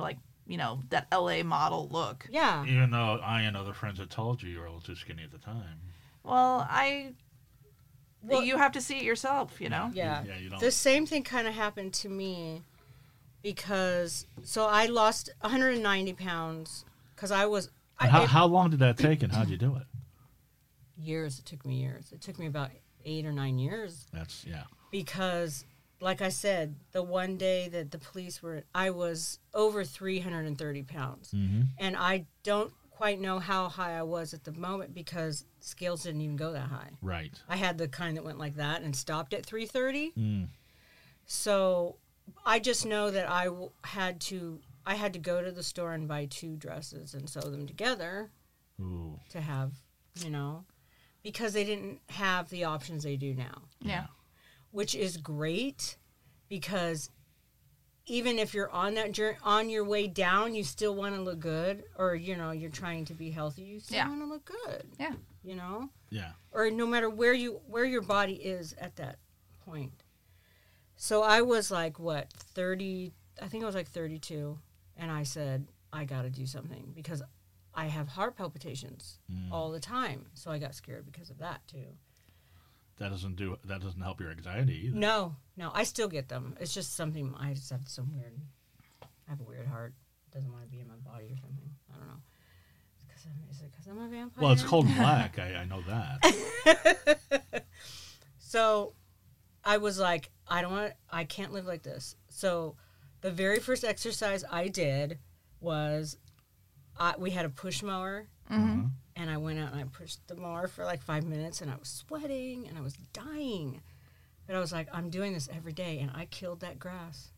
Speaker 2: you know, that L A model look.
Speaker 3: Yeah.
Speaker 1: Even though I and other friends had told you you were a little too skinny at the time.
Speaker 2: Well, I,
Speaker 3: Well,
Speaker 2: you have to see it yourself, you know?
Speaker 3: Yeah.
Speaker 1: Yeah, you don't.
Speaker 3: The same thing kind of happened to me because, so I lost one hundred ninety pounds because I was, I,
Speaker 1: how,
Speaker 3: it-
Speaker 1: how long did that take and how'd you do it?
Speaker 3: years, it took me years. It took me about eight or nine years
Speaker 1: That's, yeah.
Speaker 3: because, like I said, the one day that the police were, I was over three hundred thirty pounds.
Speaker 1: Mm-hmm.
Speaker 3: And I don't quite know how high I was at the moment because scales didn't even go that high.
Speaker 1: Right.
Speaker 3: I had the kind that went like that and stopped at three thirty.
Speaker 1: Mm.
Speaker 3: So I just know that I w- had to I had to go to the store and buy two dresses and sew them together
Speaker 1: Ooh.
Speaker 3: to have, you know, because they didn't have the options they do now,
Speaker 2: Yeah.
Speaker 3: which is great because even if you're on that journey, on your way down, you still want to look good, or you know you're trying to be healthy, you still
Speaker 2: Yeah.
Speaker 3: want to look good.
Speaker 2: Yeah.
Speaker 3: You know,
Speaker 1: Yeah.
Speaker 3: or no matter where you where your body is at that point. So I was like what thirty? I think I was like thirty-two, and I said I got to do something because I have heart palpitations
Speaker 1: Mm.
Speaker 3: all the time. So I got scared because of that too.
Speaker 1: That doesn't do. That doesn't help your anxiety either.
Speaker 3: No, no, I still get them. It's just something I just have some weird. I have a weird heart. It doesn't want to be in my body or something. I don't know. It's 'cause I'm, is it because I'm a vampire?
Speaker 1: Well, it's cold and black. I, I know that.
Speaker 3: So I was like, I don't want. I can't live like this. So the very first exercise I did was, I, we had a push mower.
Speaker 2: Mm-hmm.
Speaker 1: Uh-huh.
Speaker 3: And I went out and I pushed the mower for like five minutes and I was sweating and I was dying. But I was like, I'm doing this every day. And I killed that grass.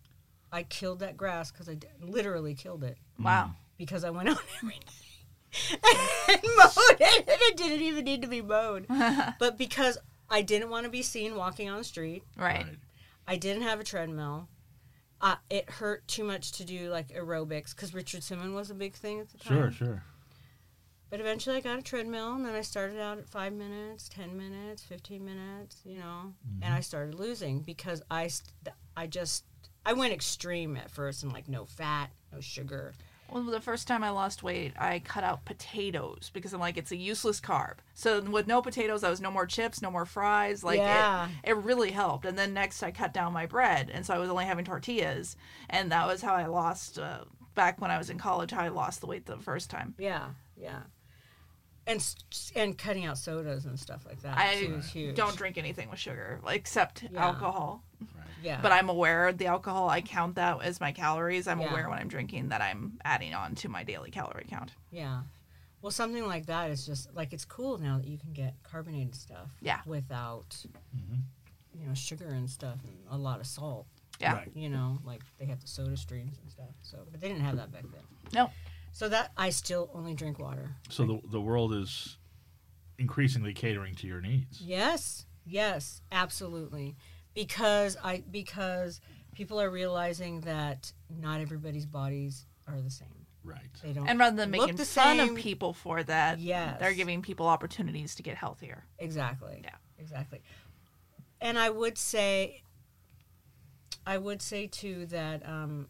Speaker 3: I killed that grass because I d- literally killed it
Speaker 2: Wow.
Speaker 3: because I went out every day and mowed it. And it didn't even need to be mowed. But because I didn't want to be seen walking on the street,
Speaker 2: Right.
Speaker 3: I didn't have a treadmill. Uh, it hurt too much to do like aerobics because Richard Simmons was a big thing at the time.
Speaker 1: Sure, sure.
Speaker 3: But eventually I got a treadmill, and then I started out at five minutes, ten minutes, fifteen minutes, you know,
Speaker 1: Mm-hmm.
Speaker 3: and I started losing because I, st- I just, I went extreme at first and like no fat, no sugar.
Speaker 2: Well, the first time I lost weight, I cut out potatoes because I'm like, it's a useless carb. So with no potatoes, I was no more chips, no more fries. Like
Speaker 3: Yeah.
Speaker 2: it, it really helped. And then next, I cut down my bread, and so I was only having tortillas, and that was how I lost. Uh, back when I was in college, how I lost the weight the first time.
Speaker 3: Yeah, yeah. And s- and cutting out sodas and stuff like that
Speaker 2: I
Speaker 3: too is huge.
Speaker 2: don't drink anything with sugar, like, except
Speaker 3: Yeah.
Speaker 2: alcohol.
Speaker 1: Right.
Speaker 3: Yeah.
Speaker 2: But I'm aware the alcohol, I count that as my calories. I'm
Speaker 3: Yeah.
Speaker 2: aware when I'm drinking that I'm adding on to my daily calorie count.
Speaker 3: Yeah. Well, something like that is just like it's cool now that you can get carbonated stuff.
Speaker 2: Yeah.
Speaker 3: Without,
Speaker 1: Mhm.
Speaker 3: you know, sugar and stuff and a lot of salt.
Speaker 2: Yeah.
Speaker 1: Right.
Speaker 3: You know, like they have the soda streams and stuff. So, but they didn't have that back then.
Speaker 2: No.
Speaker 3: So that I still only drink water.
Speaker 1: So the the world is increasingly catering to your needs.
Speaker 3: Yes. Yes. Absolutely. Because I because people are realizing that not everybody's bodies are the same.
Speaker 1: Right.
Speaker 3: They don't.
Speaker 2: And rather than
Speaker 3: look
Speaker 2: making
Speaker 3: the
Speaker 2: fun
Speaker 3: same.
Speaker 2: of people for that,
Speaker 3: Yes.
Speaker 2: they're giving people opportunities to get healthier.
Speaker 3: Exactly.
Speaker 2: Yeah.
Speaker 3: Exactly. And I would say, I would say too that um,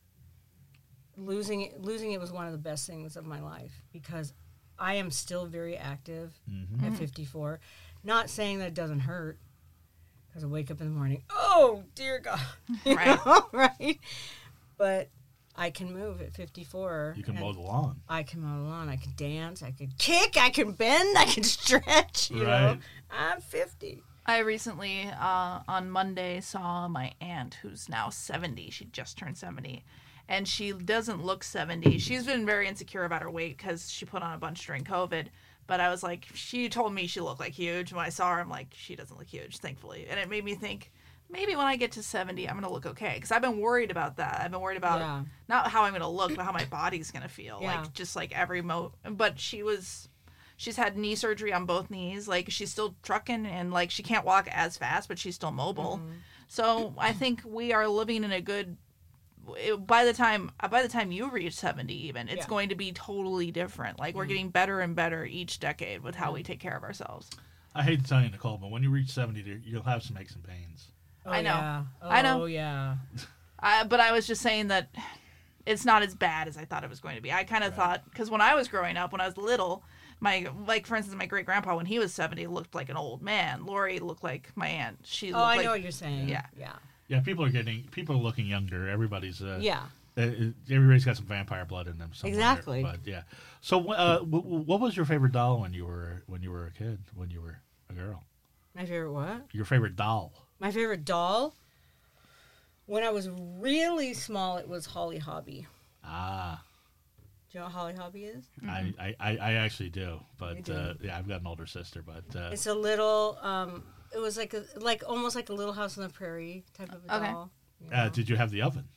Speaker 3: losing it, losing it was one of the best things of my life because I am still very active
Speaker 1: Mm-hmm.
Speaker 3: at fifty-four. Not saying that it doesn't hurt because I wake up in the morning, oh dear God, you
Speaker 2: Right.
Speaker 3: know, right? But I can move at fifty-four.
Speaker 1: You can
Speaker 3: and
Speaker 1: mow the lawn.
Speaker 3: I can mow the lawn. I can dance. I can kick. I can bend. I can stretch. You know,
Speaker 1: Right.
Speaker 3: I'm fifty.
Speaker 2: I recently, uh, on Monday, saw my aunt who's now seventy. She just turned seventy. And she doesn't look seventy. She's been very insecure about her weight because she put on a bunch during COVID. But I was like, she told me she looked like huge. When I saw her, I'm like, she doesn't look huge, thankfully. And it made me think, maybe when I get to seventy, I'm going to look okay. Because I've been worried about that. I've been worried about
Speaker 3: Yeah.
Speaker 2: not how I'm going to look, but how my body's going to feel.
Speaker 3: Yeah.
Speaker 2: Like, just like every mo. But she was, she's had knee surgery on both knees. Like, she's still trucking and, like, she can't walk as fast, but she's still mobile.
Speaker 3: Mm-hmm.
Speaker 2: So I think we are living in a good. By the time by the time you reach seventy, even it's
Speaker 3: Yeah.
Speaker 2: going to be totally different. Like we're getting better and better each decade with how we take care of ourselves.
Speaker 1: I hate to tell you, Nicole, but when you reach seventy, there- you'll have some aches and pains.
Speaker 3: Oh,
Speaker 2: I know.
Speaker 3: Yeah. Oh,
Speaker 2: I know.
Speaker 3: yeah.
Speaker 2: I, but I was just saying that it's not as bad as I thought it was going to be. I kind of
Speaker 1: Right.
Speaker 2: thought, because when I was growing up, when I was little, my like for instance, my great grandpa when he was seventy looked like an old man. Lori looked like my aunt. She
Speaker 3: Oh,
Speaker 2: looked
Speaker 3: I
Speaker 2: like,
Speaker 3: know what you're saying.
Speaker 2: Yeah.
Speaker 3: Yeah.
Speaker 1: Yeah, people are getting people are looking younger. Everybody's uh,
Speaker 3: Yeah.
Speaker 1: uh, everybody's got some vampire blood in them. Somewhere,
Speaker 3: Exactly.
Speaker 1: But yeah. So, uh, w- w- what was your favorite doll when you were when you were a kid? When you were a girl?
Speaker 3: My favorite what?
Speaker 1: Your favorite doll?
Speaker 3: My favorite doll. When I was really small, it was Holly Hobby.
Speaker 1: Ah,
Speaker 3: Do you know what Holly Hobby is?
Speaker 1: I, I, I I actually do,
Speaker 3: You
Speaker 1: but
Speaker 3: do.
Speaker 1: uh, yeah, I've got an older sister, but uh,
Speaker 3: It's a little. Um, it was like a like almost like a Little House on the Prairie type of a
Speaker 2: Okay.
Speaker 3: doll. You,
Speaker 1: uh,
Speaker 3: know?
Speaker 1: did you have the oven?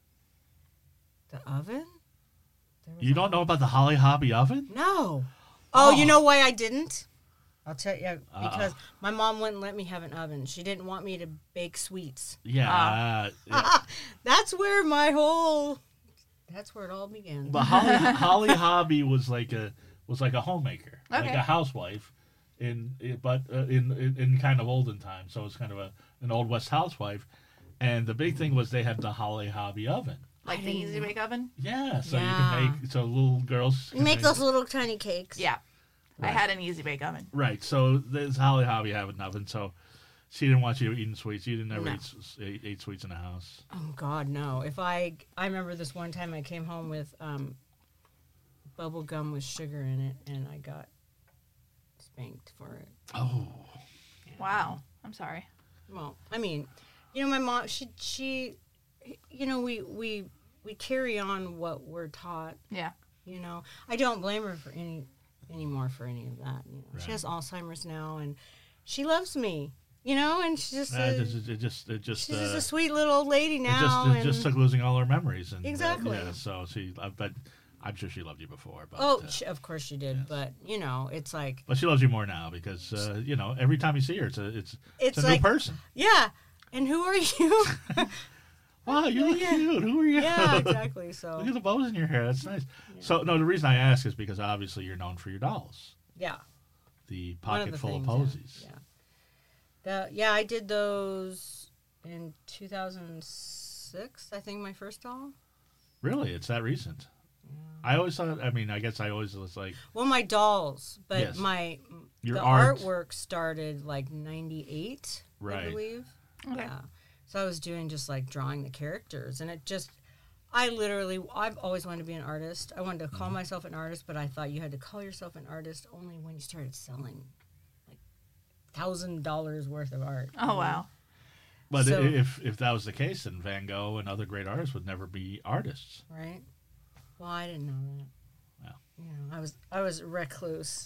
Speaker 3: The oven? There was
Speaker 1: You
Speaker 3: a-
Speaker 1: don't know about the Holly Hobby oven?
Speaker 3: No. Oh, you
Speaker 1: Oh.
Speaker 3: know why I didn't? I'll tell you
Speaker 1: Uh-uh.
Speaker 3: because my mom wouldn't let me have an oven. She didn't want me to bake sweets.
Speaker 1: Yeah,
Speaker 2: Ah.
Speaker 1: uh, yeah.
Speaker 3: That's where my whole. That's where it all began.
Speaker 1: But Holly, Holly Hobby was like a was like a homemaker, like
Speaker 2: Okay.
Speaker 1: a housewife, in but uh, in, in in kind of olden times. So it's kind of a an old west housewife, and the big thing was they had the Holly Hobby oven.
Speaker 2: like
Speaker 3: I
Speaker 2: the
Speaker 3: didn't
Speaker 2: Easy
Speaker 3: know.
Speaker 2: Bake Oven.
Speaker 1: Yeah, so you
Speaker 3: Yeah.
Speaker 1: can make so little girls
Speaker 3: You
Speaker 1: can
Speaker 3: make those little tiny cakes.
Speaker 2: Yeah, I
Speaker 1: Right.
Speaker 2: had an Easy Bake Oven.
Speaker 1: right. So this Holly Hobby had an oven, so she didn't want you eating sweets. You didn't ever
Speaker 3: No.
Speaker 1: eat, s- eat, eat sweets in the house.
Speaker 3: Oh God, no! If I, I remember this one time I came home with um, bubble gum with sugar in it, and I got spanked for it.
Speaker 1: Oh,
Speaker 2: Wow, I'm sorry.
Speaker 3: Well, I mean, you know, my mom, she, she, you know, we, we, we carry on what we're taught.
Speaker 2: Yeah.
Speaker 3: You know, I don't blame her for any anymore for any of that. You know,
Speaker 1: Right.
Speaker 3: she has Alzheimer's now, and she loves me. You know, and she's just,
Speaker 1: Uh,
Speaker 3: a,
Speaker 1: it just it just it just,
Speaker 3: she's
Speaker 1: uh,
Speaker 3: just a sweet little old lady
Speaker 1: it
Speaker 3: now.
Speaker 1: just it
Speaker 3: and,
Speaker 1: just took losing all her memories and uh,
Speaker 3: Exactly.
Speaker 1: yeah, so she uh, but I'm sure she loved you before, but
Speaker 3: oh,
Speaker 1: uh,
Speaker 3: she, of course she did,
Speaker 1: yes.
Speaker 3: but you know, it's like
Speaker 1: but she loves you more now because uh, you know every time you see her, it's a it's
Speaker 3: it's,
Speaker 1: it's a
Speaker 3: like
Speaker 1: new person.
Speaker 3: yeah. And who are you?
Speaker 1: Wow, you look
Speaker 3: Yeah.
Speaker 1: cute. Who are you?
Speaker 3: yeah, exactly. So
Speaker 1: Look at the bows in your hair. That's nice.
Speaker 3: Yeah.
Speaker 1: So no, the reason I ask is because obviously you're known for your dolls,
Speaker 3: yeah.
Speaker 1: the
Speaker 3: One of
Speaker 1: pocket
Speaker 3: the
Speaker 1: full
Speaker 3: things,
Speaker 1: of posies.
Speaker 3: Yeah. yeah. The, yeah, I did those in two thousand six, I think, my first doll.
Speaker 1: Really, it's that recent.
Speaker 3: Yeah.
Speaker 1: I always thought. I mean, I guess I always was like
Speaker 3: Well, my dolls, but
Speaker 1: Yes.
Speaker 3: my
Speaker 1: your
Speaker 3: the
Speaker 1: art,
Speaker 3: artwork started like ninety-eight, I
Speaker 1: Right.
Speaker 3: believe.
Speaker 2: Okay.
Speaker 3: Yeah. So I was doing just like drawing the characters, and it just, I literally, I've always wanted to be an artist. I wanted to call
Speaker 1: Mm-hmm.
Speaker 3: myself an artist, but I thought you had to call yourself an artist only when you started selling like thousand dollars worth of art. you
Speaker 2: Oh
Speaker 3: know?
Speaker 2: wow.
Speaker 1: But
Speaker 3: So-
Speaker 1: i if if that was the case, then Van Gogh and other great artists would never be artists.
Speaker 3: Right? Well, I didn't know that.
Speaker 1: Well.
Speaker 3: You know, I was I was a recluse.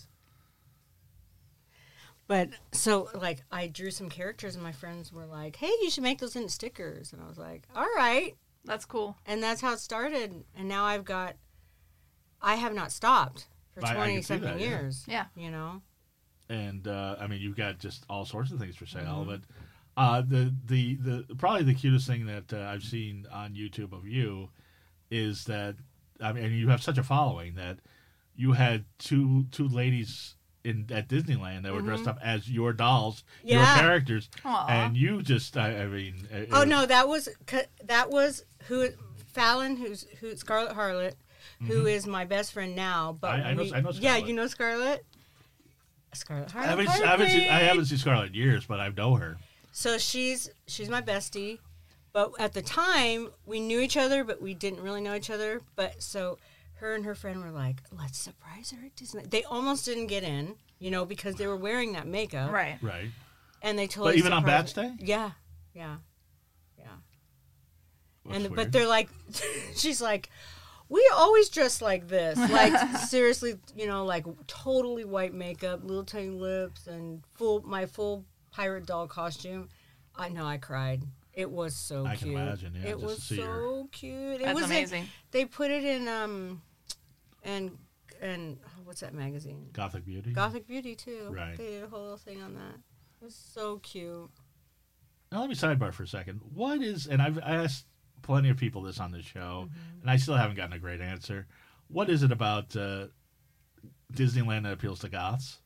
Speaker 3: But so like I drew some characters and my friends were like, "Hey, you should make those into stickers." And I was like, "All right."
Speaker 2: That's cool.
Speaker 3: And that's how it started. And now I've got I have not stopped for
Speaker 1: I- I can
Speaker 3: twenty
Speaker 1: see
Speaker 3: something
Speaker 1: that, yeah.
Speaker 3: years.
Speaker 2: Yeah.
Speaker 3: You know?
Speaker 1: And uh, I mean, you've got just all sorts of things for sale.
Speaker 3: Mhm.
Speaker 1: But uh, the, the the probably the cutest thing that uh, I've seen on YouTube of you is that I mean, and you have such a following that you had two two ladies in at Disneyland that were dressed
Speaker 3: Mhm.
Speaker 1: up as your dolls, your
Speaker 3: Yeah.
Speaker 1: characters,
Speaker 2: Aw.
Speaker 1: and you just I, I mean, it-
Speaker 3: Oh
Speaker 1: it-
Speaker 3: no, that was c- that was who Fallon, who's who Scarlet Harlot, who
Speaker 1: Mhm.
Speaker 3: is my best friend now. But
Speaker 1: I- I know-
Speaker 3: we-
Speaker 1: I know
Speaker 3: Yeah,
Speaker 1: Scarlett.
Speaker 3: you know Scarlet. Scarlet
Speaker 1: I
Speaker 3: Harlot.
Speaker 1: haven't, I haven't seen I
Speaker 3: Harley.
Speaker 1: haven't seen Scarlett in years, but I know her.
Speaker 3: So she's she's my bestie, but at the time we knew each other, but we didn't really know each other. But so her and her friend were like, "Let's surprise her at Disney." They almost didn't get in, you know, because they were wearing that makeup,
Speaker 2: Right.
Speaker 1: Right.
Speaker 3: and they totally.
Speaker 1: But even on
Speaker 3: surprised
Speaker 1: Bats
Speaker 3: her.
Speaker 1: Day?
Speaker 3: Yeah, yeah, yeah.
Speaker 1: That's
Speaker 3: and
Speaker 1: weird.
Speaker 3: but they're like, she's like, we always dress like this, like seriously, you know, like totally white makeup, little tiny lips, and full my full pirate doll costume. I know, I cried. It was so
Speaker 1: I can
Speaker 3: cute.
Speaker 1: imagine, yeah,
Speaker 3: it
Speaker 1: just
Speaker 3: was
Speaker 1: to see
Speaker 3: so
Speaker 1: her.
Speaker 3: cute. It
Speaker 2: That's
Speaker 3: was in-
Speaker 2: amazing.
Speaker 3: they put it in um, and and oh, what's that magazine?
Speaker 1: Gothic Beauty.
Speaker 3: Gothic Beauty too.
Speaker 1: Right.
Speaker 3: They did a whole little thing on that. It was so cute.
Speaker 1: Now let me sidebar for a second. What is, and I've asked plenty of people this on this show,
Speaker 3: Mm-hmm.
Speaker 1: and I still haven't gotten a great answer. What is it about uh, Disneyland that appeals to goths?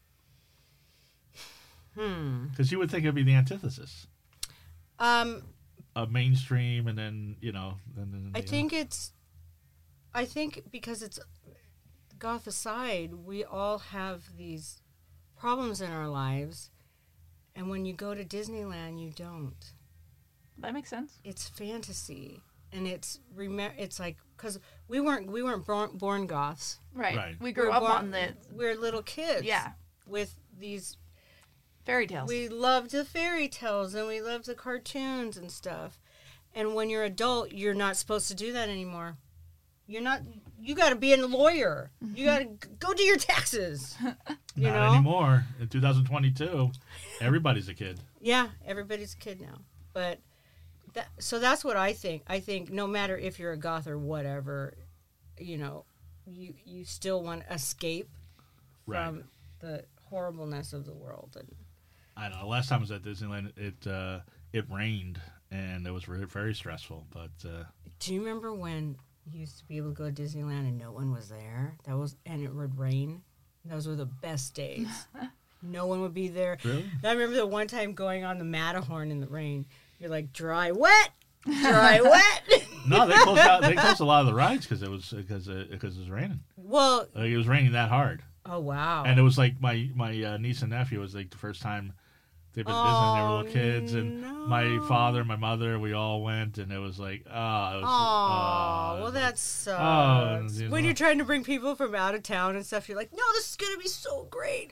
Speaker 3: Hmm.
Speaker 1: Because you would think it'd be the
Speaker 3: Um,
Speaker 1: of mainstream, and then you know, then, then
Speaker 3: I
Speaker 1: you know.
Speaker 3: think it's I think because it's goth aside, we all have these problems in our lives, and when you go to Disneyland, you don't.
Speaker 2: That makes sense.
Speaker 3: It's fantasy, and it's rem- It's like because we weren't we weren't born, born goths.
Speaker 2: Right.
Speaker 1: Right.
Speaker 2: We
Speaker 3: We
Speaker 2: grew
Speaker 3: were
Speaker 2: up
Speaker 3: born-
Speaker 2: on the
Speaker 3: We're little kids.
Speaker 2: yeah
Speaker 3: With these,
Speaker 2: fairy tales.
Speaker 3: we loved the fairy tales and we loved the cartoons and stuff. And when you're adult, you're not supposed to do that anymore. You're not. You got to be a lawyer. You got to go do your taxes. You
Speaker 1: Not
Speaker 3: know.
Speaker 1: anymore. In two thousand twenty-two, everybody's a kid.
Speaker 3: Yeah, everybody's a kid now. But that, so that's what I think. I think no matter if you're a goth or whatever, you know, you you still want to escape
Speaker 1: Right.
Speaker 3: from the horribleness of the world. And
Speaker 1: I don't know. Last time I was at Disneyland, it uh, it rained and it was very, very stressful. But uh,
Speaker 3: do you remember when you used to be able to go to Disneyland and no one was there? That was and it would rain. Those were the best days. No one would be there.
Speaker 1: really,
Speaker 3: I remember the one time going on the Matterhorn in the rain. You're like dry, wet, dry, wet.
Speaker 1: no, they closed out. They closed a lot of the rides because it was because uh, because it was raining.
Speaker 3: Well,
Speaker 1: Like, it was raining that hard,
Speaker 3: oh wow.
Speaker 1: and it was like my my uh, niece and nephew was like the first time they've been to Disneyland. They were little kids, and
Speaker 3: no.
Speaker 1: my father, my mother, we all went, and it was like, oh, it was,
Speaker 3: Oh,
Speaker 1: oh,
Speaker 3: well, that sucks.
Speaker 1: Oh, you
Speaker 3: when
Speaker 1: know.
Speaker 3: you're trying to bring people from out of town and stuff, you're like, no, this is going to be so great.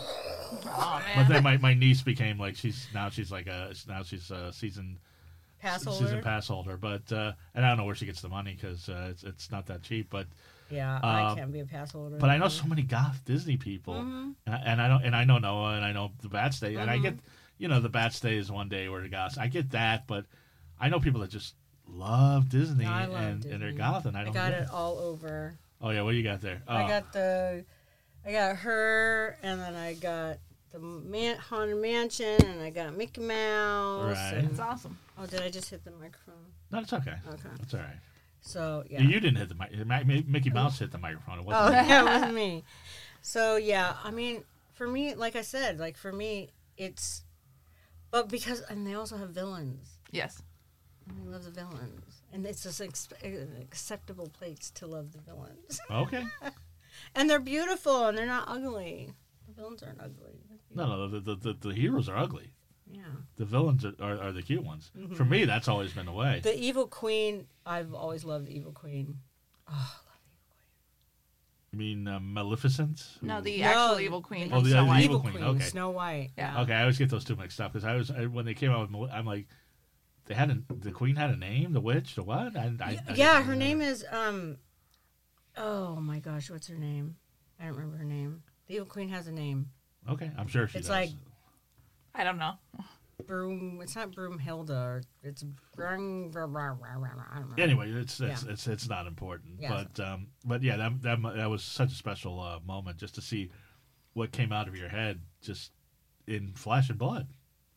Speaker 2: oh
Speaker 1: But
Speaker 2: man.
Speaker 1: then my, my niece became like she's now she's like a now she's a season
Speaker 3: Pass holder.
Speaker 1: season pass holder. But uh, and I don't know where she gets the money because uh, it's it's not that cheap. But
Speaker 3: Yeah,
Speaker 1: Uh,
Speaker 3: I can't be a pass holder.
Speaker 1: but I know so many goth Disney people,
Speaker 3: Mhm.
Speaker 1: and, I, and I don't and I know Noah and I know the Bat Stay, and I
Speaker 3: Mhm.
Speaker 1: get you know the Bat Stay is one day where the goths. I get that, but I know people that just love Disney,
Speaker 3: No, I love
Speaker 1: and,
Speaker 3: Disney.
Speaker 1: and they're goth, and I
Speaker 3: I
Speaker 1: don't
Speaker 3: got
Speaker 1: get
Speaker 3: it all over.
Speaker 1: Oh yeah, what do you got there?
Speaker 3: I
Speaker 1: Oh,
Speaker 3: got the, I got her, and then I got the man, Haunted Mansion, and I got Mickey Mouse.
Speaker 1: Right.
Speaker 3: and-
Speaker 2: It's awesome.
Speaker 3: oh, did I just hit the microphone?
Speaker 1: no, it's okay.
Speaker 3: Okay.
Speaker 1: It's all right.
Speaker 3: So, yeah.
Speaker 1: You didn't hit the mic. Mickey Mouse hit the microphone. It
Speaker 3: Oh,
Speaker 1: wasn't me.
Speaker 3: yeah, it wasn't me. So, yeah, I mean, for me, like I said, like for me, it's, but because, and they also have villains.
Speaker 2: Yes.
Speaker 3: And I love the villains. And it's just ex- an acceptable place to love the villains.
Speaker 1: Okay.
Speaker 3: And they're beautiful and they're not ugly. The villains aren't ugly.
Speaker 1: No, no, the, the, the, the heroes are ugly.
Speaker 3: Yeah.
Speaker 1: The villains are, are, are the cute ones.
Speaker 3: Mm-hmm.
Speaker 1: For me, that's always been the way.
Speaker 3: The Evil Queen, I've always loved the Evil Queen. Oh, I love
Speaker 1: You mean uh, Maleficent?
Speaker 2: No, the
Speaker 3: No,
Speaker 2: actual evil queen.
Speaker 1: Oh,
Speaker 2: from
Speaker 1: the-
Speaker 2: Snow
Speaker 1: the
Speaker 2: White.
Speaker 3: the
Speaker 1: Evil
Speaker 3: Evil
Speaker 1: Queen,
Speaker 3: Queen,
Speaker 1: okay.
Speaker 3: Snow White.
Speaker 2: Yeah.
Speaker 1: Okay, I always get those two mixed up because I was I, when they came out with Male- I'm like, they had a, the queen had a name, the witch, the what? I, I, I
Speaker 3: Yeah, her name is, um, oh my gosh, what's her name? I don't remember her name. The Evil Queen has a name.
Speaker 1: Okay, I'm sure she
Speaker 3: It's
Speaker 1: does.
Speaker 3: like-
Speaker 2: I don't know.
Speaker 3: Broom, it's not Broomhilda. Or it's Brung, I don't remember.
Speaker 1: Anyway, it's it's,
Speaker 3: Yeah.
Speaker 1: it's it's not important.
Speaker 3: Yeah.
Speaker 1: But um, but yeah, that that that was such a special uh, moment just to see what came out of your head just in flesh and blood.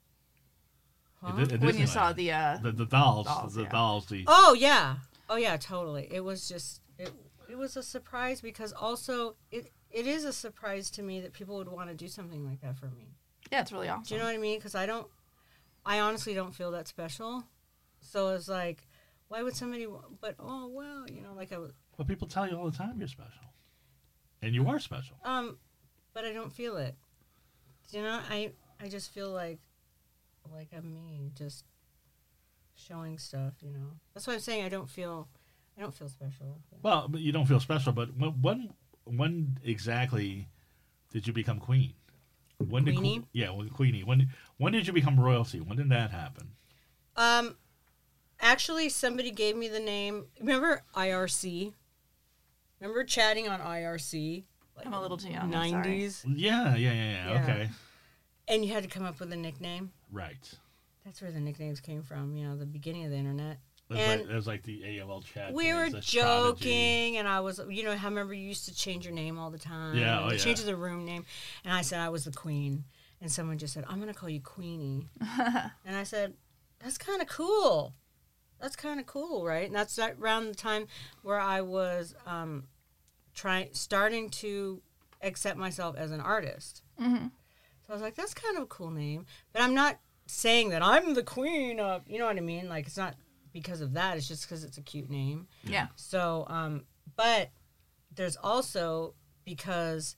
Speaker 3: Huh?
Speaker 1: At Di- at
Speaker 2: When you
Speaker 1: Disneyland.
Speaker 2: saw the uh,
Speaker 1: the the dolls,
Speaker 2: Dolls,
Speaker 1: the
Speaker 2: yeah.
Speaker 1: dolls, the
Speaker 3: Oh yeah, oh yeah, totally. It was just it. It was a surprise because also it it is a surprise to me that people would want to do something like that for me.
Speaker 2: yeah, it's really awesome.
Speaker 3: Do you know what I mean? Because I don't, I honestly don't feel that special. So it's like, why would somebody? wa- But oh well, you know, like I was.
Speaker 1: But people tell you all the time you're special, and you are special.
Speaker 3: Um, but I don't feel it. You know, I I just feel like, like I'm me, just showing stuff. You know, that's why I'm saying I don't feel, I don't feel special.
Speaker 1: Well, but you don't feel special. But when when, when exactly did you become queen? When did
Speaker 3: Queenie?
Speaker 1: que- yeah, when Queenie. When when did you become royalty? When did that happen?
Speaker 3: Um, actually, somebody gave me the name. Remember I R C? Remember chatting on I R C? Like
Speaker 2: I'm a little too young. I'm sorry.
Speaker 3: nineties,
Speaker 1: Yeah, yeah, yeah, yeah.
Speaker 3: Yeah.
Speaker 1: Okay,
Speaker 3: and you had to come up with a nickname.
Speaker 1: right.
Speaker 3: That's where the nicknames came from. You know, the beginning of the internet.
Speaker 1: It was,
Speaker 3: And
Speaker 1: like, it was like the A O L chat.
Speaker 3: We
Speaker 1: days,
Speaker 3: were
Speaker 1: the
Speaker 3: joking,
Speaker 1: Strategy.
Speaker 3: and I was, you know, I remember you used to change your name all the time.
Speaker 1: Yeah,
Speaker 3: and
Speaker 1: oh,
Speaker 3: they
Speaker 1: yeah.
Speaker 3: changed the room name, and I said I was the queen, and someone just said, "I'm gonna call you Queenie," and I said, "That's kind of cool. That's kind of cool, right?" And that's right around the time where I was um, trying, starting to accept myself as an artist.
Speaker 2: Mm-hmm.
Speaker 3: So I was like, "That's kind of a cool name," but I'm not saying that I'm the queen of, you know what I mean? Like it's not because of that. It's just because it's a cute name.
Speaker 2: Yeah.
Speaker 3: So, um, but there's also because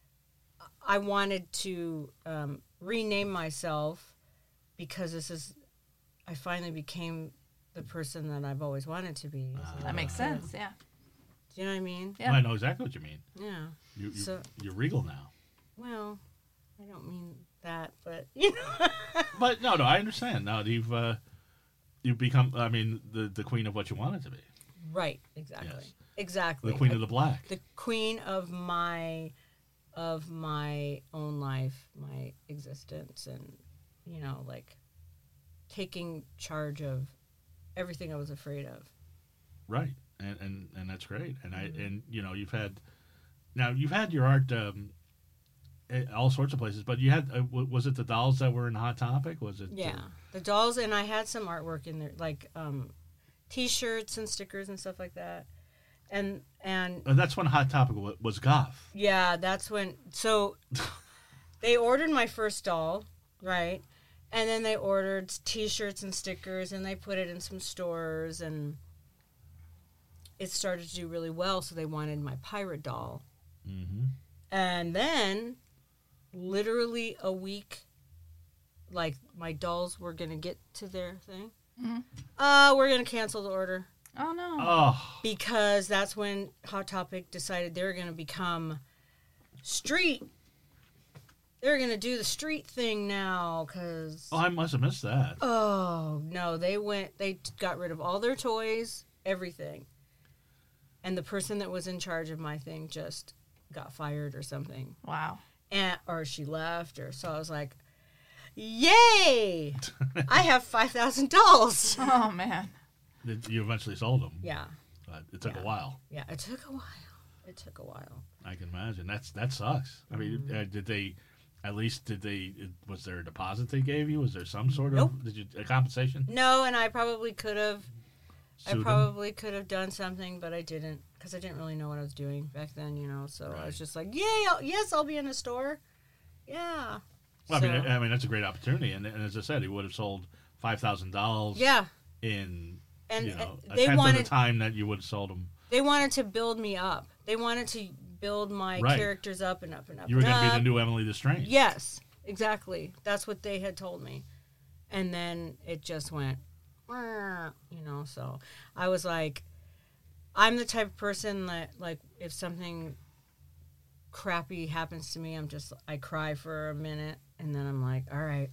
Speaker 3: I wanted to um, rename myself because this is I finally became the person that I've always wanted to be. So,
Speaker 2: That makes sense. Yeah.
Speaker 3: do you know what I mean?
Speaker 2: Yeah.
Speaker 1: Well, I know exactly what you mean.
Speaker 3: Yeah.
Speaker 1: You, you,
Speaker 3: So-
Speaker 1: you're regal now.
Speaker 3: Well, I don't mean that, but you know.
Speaker 1: But no, no, I understand. Now you've uh, you've become. I mean, the the queen of what you wanted to be.
Speaker 3: Right. Exactly.
Speaker 1: Yes.
Speaker 3: Exactly.
Speaker 1: The queen
Speaker 3: I-
Speaker 1: of the black.
Speaker 3: the queen of my of my own life, my existence, and you know, like taking charge of everything I was afraid of.
Speaker 1: Right, and and, and that's great. And I
Speaker 3: Mm-hmm.
Speaker 1: and you know you've had now you've had your art um, at all sorts of places, but you had uh, w- was it the dolls that were in Hot Topic? Was it?
Speaker 3: Yeah,
Speaker 1: uh,
Speaker 3: the dolls, and I had some artwork in there, like um, T-shirts and stickers and stuff like that. And and
Speaker 1: uh, that's when Hot Topic wa- was goth.
Speaker 3: yeah, that's when. So they ordered my first doll, right? And then they ordered T-shirts and stickers, and they put it in some stores, and it started to do really well. So they wanted my pirate doll,
Speaker 1: Mm-hmm.
Speaker 3: and then literally a week, like my dolls were gonna get to their thing.
Speaker 2: Mhm.
Speaker 3: Uh, we're gonna cancel the order
Speaker 2: Oh no.
Speaker 1: Oh,
Speaker 3: because that's when Hot Topic decided they were gonna become street. They're gonna do the street thing now, cause
Speaker 1: oh, I must have missed that.
Speaker 3: oh no, they went. They t- got rid of all their toys, everything, and the person that was in charge of my thing just got fired or something.
Speaker 2: Wow.
Speaker 3: And, or she left, or so I was like, "Yay! I have five thousand dolls."
Speaker 2: Oh man.
Speaker 1: Did- You eventually sold them.
Speaker 3: Yeah,
Speaker 1: But it took
Speaker 3: Yeah.
Speaker 1: a while.
Speaker 3: yeah. It took a while. It took a while.
Speaker 1: I can imagine. That's that sucks. I mean,
Speaker 3: Mm-hmm.
Speaker 1: uh, did they? At least did they? Was there a deposit they gave you? Was there some sort of?
Speaker 3: Nope.
Speaker 1: Did you a compensation?
Speaker 3: No, and I probably could have. I
Speaker 1: Sued 'em?
Speaker 3: probably could have done something, but I didn't because I didn't really know what I was doing back then. You know, so I
Speaker 1: Right.
Speaker 3: was just like, "Yay! I'll, yes, I'll be in a store." Yeah.
Speaker 1: Well, I mean,
Speaker 3: So-
Speaker 1: I mean that's a great opportunity, and, and as I said, he would have sold five thousand dollars.
Speaker 3: Yeah,
Speaker 1: In
Speaker 3: and
Speaker 1: you know
Speaker 3: uh,
Speaker 1: a
Speaker 3: they
Speaker 1: tenth
Speaker 3: wanted
Speaker 1: of the time that you would have sold them.
Speaker 3: they wanted to build me up. They wanted to build my
Speaker 1: Right.
Speaker 3: characters up and up and up.
Speaker 1: You were
Speaker 3: and
Speaker 1: going to be
Speaker 3: up.
Speaker 1: the new Emily Destrange.
Speaker 3: Yes, exactly. That's what they had told me. And then it just went, "Wah," you know, so I was like, I'm the type of person that, like, if something crappy happens to me, I'm just, I cry for a minute, and then I'm like, all right,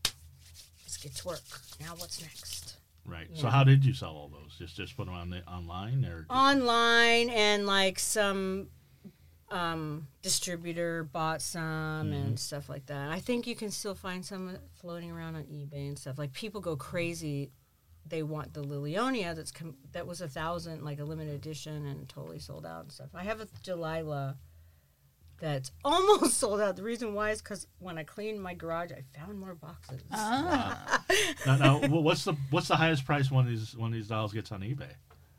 Speaker 3: let's get to work. Now what's next?
Speaker 1: Right. So
Speaker 3: Yeah.
Speaker 1: how did you sell all those? Just just put them on the online or? just-
Speaker 3: Online, and like some um, distributor bought some and stuff like that. I think you can still find some floating around on eBay and stuff. Like people go crazy. They want the Lilionia that's com- that was a thousand, like a limited edition, and totally sold out and stuff. I have a Delilah that's almost sold out. The reason why is because when I cleaned my garage, I found more boxes.
Speaker 2: Ah.
Speaker 1: now, now, wh- what's the what's the highest price one of these one of these dolls gets on eBay?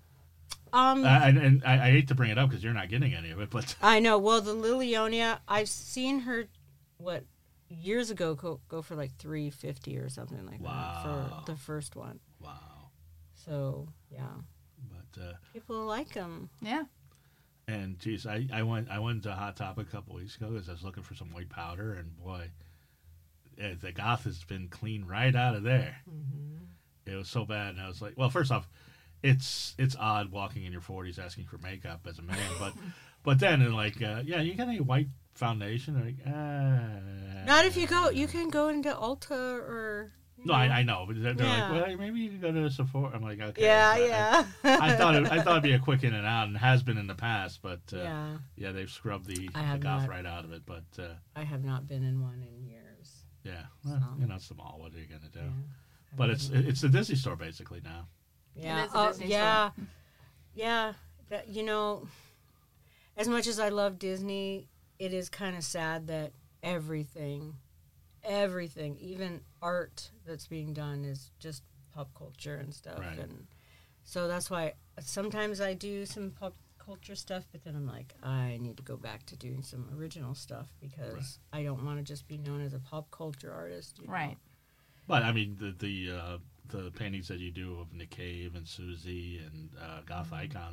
Speaker 3: Um,
Speaker 1: Uh, and and I, I hate to bring it up because you're not getting any of it, but
Speaker 3: I know. Well, the Lilionia, I've seen her, what, years ago go, go for like three fifty or something like
Speaker 1: Wow.
Speaker 3: that for the first one.
Speaker 1: wow.
Speaker 3: So yeah,
Speaker 1: But uh,
Speaker 3: people like them.
Speaker 2: Yeah.
Speaker 1: and geez, I, I went I went to Hot Topic a couple weeks ago because I was looking for some white powder, and boy, eh, the goth has been cleaned right out of there. It was so bad, and I was like, well, first off, it's it's odd walking in your forties asking for makeup as a man, but but then and like uh, yeah, you got any white foundation? Like, uh,
Speaker 3: Not if you go. You can go into Ulta or. you
Speaker 1: No, I,
Speaker 3: know.
Speaker 1: I know, but they're, they're
Speaker 3: Yeah.
Speaker 1: like, well, maybe you can go to Sephora. I'm like, okay.
Speaker 3: Yeah,
Speaker 1: so I-
Speaker 3: yeah.
Speaker 1: I, thought it, I thought it'd be a quick in and out, and has been in the past, but uh, yeah.
Speaker 3: yeah,
Speaker 1: they've scrubbed the,
Speaker 3: I
Speaker 1: the
Speaker 3: have
Speaker 1: goth
Speaker 3: not.
Speaker 1: right out of it. But uh,
Speaker 3: I have not been in one in years.
Speaker 1: yeah, well,
Speaker 3: So.
Speaker 1: you know, it's the mall. What are you gonna do?
Speaker 3: Yeah.
Speaker 1: But it's it's the Disney store basically now.
Speaker 3: Yeah.
Speaker 2: It is a
Speaker 3: oh,
Speaker 2: Disney
Speaker 3: yeah. Yeah. That, you know, as much as I love Disney, it is kind of sad that everything, everything, even art that's being done is just pop culture and stuff.
Speaker 1: Right.
Speaker 3: And so that's why sometimes I do some pop culture stuff, but then I'm like, I need to go back to doing some original stuff because I don't want to just be known as a pop culture artist. you know?
Speaker 2: Right.
Speaker 1: But I mean, the the uh, the paintings that you do of Nick Cave and Susie and uh, goth icons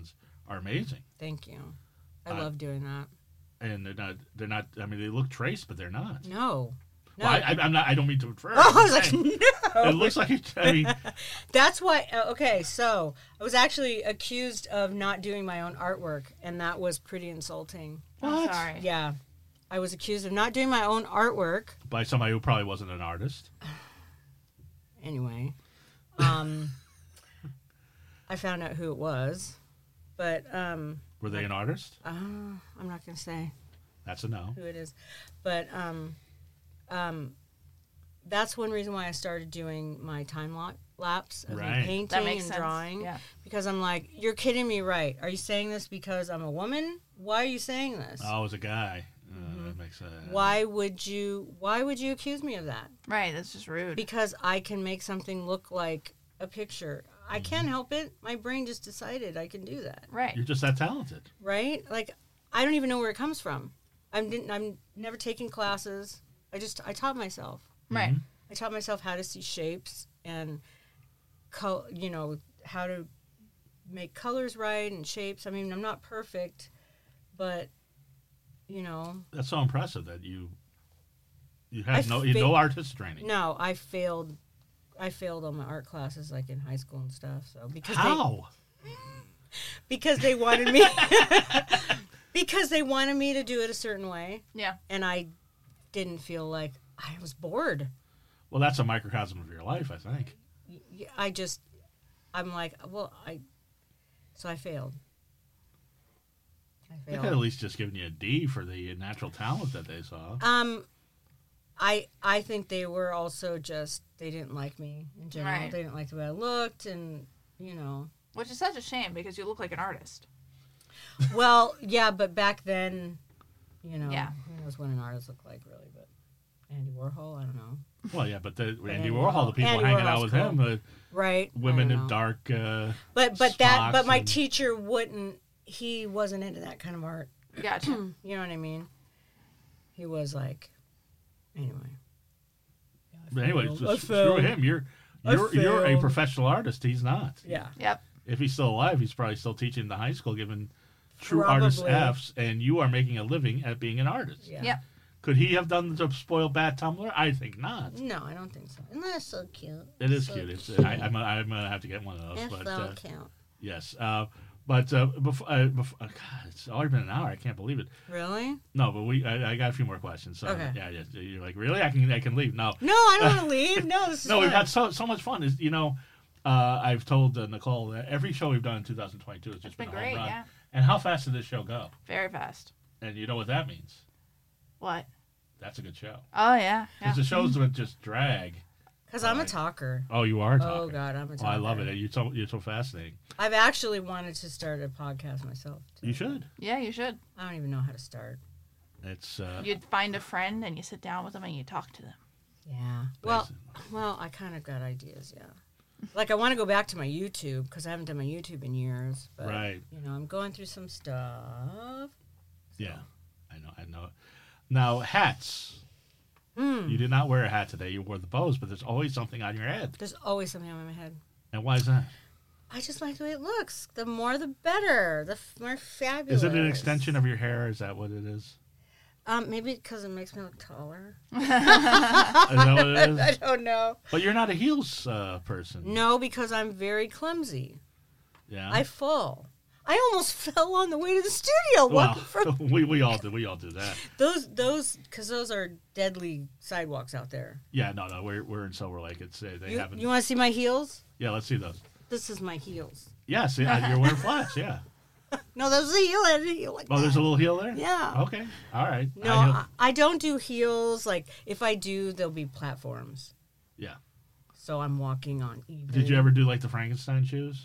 Speaker 1: are amazing.
Speaker 3: Thank you. I
Speaker 1: Uh,
Speaker 3: love doing that.
Speaker 1: And they're not. They're not. I mean, they look traced, but they're not.
Speaker 3: No. No.
Speaker 1: Well, I, I, I'm not. I don't mean to infer.
Speaker 3: Oh, I was
Speaker 1: I'm
Speaker 3: like,
Speaker 1: saying,
Speaker 3: no.
Speaker 1: It looks like. It, I mean,
Speaker 3: That's why. uh, Okay, so I was actually accused of not doing my own artwork, and that was pretty insulting.
Speaker 2: I'm
Speaker 1: What?
Speaker 2: sorry.
Speaker 3: Yeah, I was accused of not doing my own artwork.
Speaker 1: by somebody who probably wasn't an artist.
Speaker 3: Anyway, um, I found out who it was, but um,
Speaker 1: Were they an artist?
Speaker 3: uh, I'm not gonna say
Speaker 1: That's a no.
Speaker 3: who it is, but um, um, that's one reason why I started doing my time lo- lapse of me
Speaker 1: Right.
Speaker 3: painting
Speaker 2: That makes
Speaker 3: and
Speaker 2: sense.
Speaker 3: drawing.
Speaker 2: Yeah.
Speaker 3: Because I'm like, you're kidding me, right? Are you saying this because I'm a woman? Why are you saying this?
Speaker 1: Oh, as a guy. Uh, That makes sense.
Speaker 3: Why would you? Why would you accuse me of that?
Speaker 2: Right. That's just rude.
Speaker 3: Because I can make something look like a picture. I
Speaker 1: Mm-hmm.
Speaker 3: can't help it. My brain just decided I can do that.
Speaker 2: right.
Speaker 1: You're just that talented.
Speaker 3: Right? Like, I don't even know where it comes from. I'm didn't. I'm never taking classes. I just I taught myself.
Speaker 2: Right.
Speaker 1: Mhm.
Speaker 3: I taught myself how to see shapes and, col- you know, how to make colors right and shapes. I mean, I'm not perfect, but, you know,
Speaker 1: That's so impressive that you you
Speaker 3: I
Speaker 1: had no you
Speaker 3: fa-
Speaker 1: no artist training.
Speaker 3: no, I failed. I failed all my art classes, like in high school and stuff. So because they
Speaker 1: How?
Speaker 3: because they wanted me because they wanted me to do it a certain way,
Speaker 2: Yeah.
Speaker 3: and I didn't feel like I was bored.
Speaker 1: Well, that's a microcosm of your life, I think.
Speaker 3: Y- y- I just, I'm like, well, I, so I failed. I
Speaker 1: They could
Speaker 3: failed.
Speaker 1: at least just given you a D for the natural talent that they saw.
Speaker 3: Um, I I think they were also just they didn't like me in general.
Speaker 2: Right.
Speaker 3: They didn't like the way I looked, and you know.
Speaker 2: Which is such a shame because you look like an artist.
Speaker 3: Well, yeah, but back then, you know,
Speaker 2: Yeah.
Speaker 3: who knows what an artist looked like, really? But Andy Warhol, I don't know.
Speaker 1: Well, yeah, but the, Andy
Speaker 3: Andy
Speaker 1: Warhol, the
Speaker 3: Warhol-
Speaker 1: people
Speaker 3: Andy
Speaker 1: hanging out
Speaker 3: Warhol's
Speaker 1: with him, uh,
Speaker 3: Right?
Speaker 1: women
Speaker 3: I
Speaker 1: in
Speaker 3: don't know.
Speaker 1: dark. Uh,
Speaker 3: But but that but
Speaker 1: smocks
Speaker 3: my
Speaker 1: and-
Speaker 3: teacher wouldn't. He wasn't into that kind of art.
Speaker 2: Gotcha.
Speaker 3: You know what I mean? He was like, anyway. Yeah, I
Speaker 1: But anyway,
Speaker 3: failed.
Speaker 1: just
Speaker 3: I
Speaker 1: screw
Speaker 3: failed.
Speaker 1: him. You're
Speaker 3: I
Speaker 1: you're you're a
Speaker 3: failed.
Speaker 1: professional artist. He's not.
Speaker 3: Yeah.
Speaker 2: Yep.
Speaker 1: If he's still alive, he's probably still teaching the high school, giving true artist
Speaker 3: Probably.
Speaker 1: Fs, and you are making a living at being an artist.
Speaker 3: Yeah.
Speaker 2: Yep.
Speaker 1: Could he have done the spoiled brat Tumblr? I think not.
Speaker 3: No, I don't think so. And that's so cute.
Speaker 1: It is
Speaker 3: So
Speaker 1: cute. It's, I, I'm, gonna- I'm gonna have to get one of those.
Speaker 3: It's
Speaker 1: But
Speaker 3: so
Speaker 1: uh,
Speaker 3: cute.
Speaker 1: yes, uh, but uh, before, uh, before uh, God, it's already been an hour. I can't believe it.
Speaker 3: Really?
Speaker 1: No, but we I, I got a few more questions. So
Speaker 3: Okay.
Speaker 1: yeah, yeah, you're like, really? I can I can leave? No,
Speaker 3: No, I don't want to leave. No, this is
Speaker 1: no, we've
Speaker 3: fun.
Speaker 1: had so so much fun. Is you know, uh, I've told uh, Nicole that every show we've done in two thousand twenty-two has
Speaker 2: It's
Speaker 1: just
Speaker 2: been
Speaker 1: been, a
Speaker 2: great.
Speaker 1: home run.
Speaker 2: Yeah.
Speaker 1: And how fast did this show go?
Speaker 2: Very fast.
Speaker 1: And you know what that means?
Speaker 2: What?
Speaker 1: That's a good show.
Speaker 2: Oh yeah.
Speaker 1: Because
Speaker 2: Yeah.
Speaker 1: the shows would just drag.
Speaker 3: Because I'm a
Speaker 1: Right.
Speaker 3: talker.
Speaker 1: Oh, you are talking.
Speaker 3: Oh, God, I'm a talker.
Speaker 1: Oh, I love it. You're so you're so fascinating.
Speaker 3: I've actually wanted to start a podcast myself. Too.
Speaker 1: You should.
Speaker 2: Yeah, you should.
Speaker 3: I don't even know how to start.
Speaker 1: It's uh,
Speaker 2: You'd find a friend and you sit down with them and you talk to them.
Speaker 3: Yeah. Well, well, I kind of got ideas, yeah. Like, I want to go back to my YouTube because I haven't done my YouTube in years. But,
Speaker 1: Right.
Speaker 3: you know, I'm going through some stuff.
Speaker 1: yeah. I know. I know. Now hats.
Speaker 3: Hmm.
Speaker 1: You did not wear a hat today. You wore the bows, but there's always something on your head.
Speaker 3: There's always something on my head.
Speaker 1: And why is that?
Speaker 3: I just like the way it looks. The more, the better. The f- more fabulous.
Speaker 1: Is it an extension of your hair? Is that what it is?
Speaker 3: Um, maybe because it makes me look taller.
Speaker 1: Is that what it is?
Speaker 3: I don't know.
Speaker 1: But you're not a heels uh, person.
Speaker 3: No, because I'm very clumsy.
Speaker 1: Yeah.
Speaker 3: I fall. I almost fell on the way to the studio.
Speaker 1: well,
Speaker 3: walking from
Speaker 1: we we all do. We all do that.
Speaker 3: those those because those are deadly sidewalks out there.
Speaker 1: Yeah. No. No. We're we're in Silver Lake. It's uh, they
Speaker 3: You,
Speaker 1: haven't.
Speaker 3: you want to see my heels?
Speaker 1: Yeah. Let's see those.
Speaker 3: This is my heels.
Speaker 1: Yes. Yeah, you're wearing flats. Yeah.
Speaker 3: No, there's a heel and a heel like
Speaker 1: Oh,
Speaker 3: that.
Speaker 1: there's a little heel there.
Speaker 3: Yeah.
Speaker 1: Okay. All right.
Speaker 3: No,
Speaker 1: I
Speaker 3: I,
Speaker 1: heel-
Speaker 3: I don't do heels. Like if I do, there'll be platforms.
Speaker 1: Yeah.
Speaker 3: So I'm walking on even.
Speaker 1: Did you ever do like the Frankenstein shoes?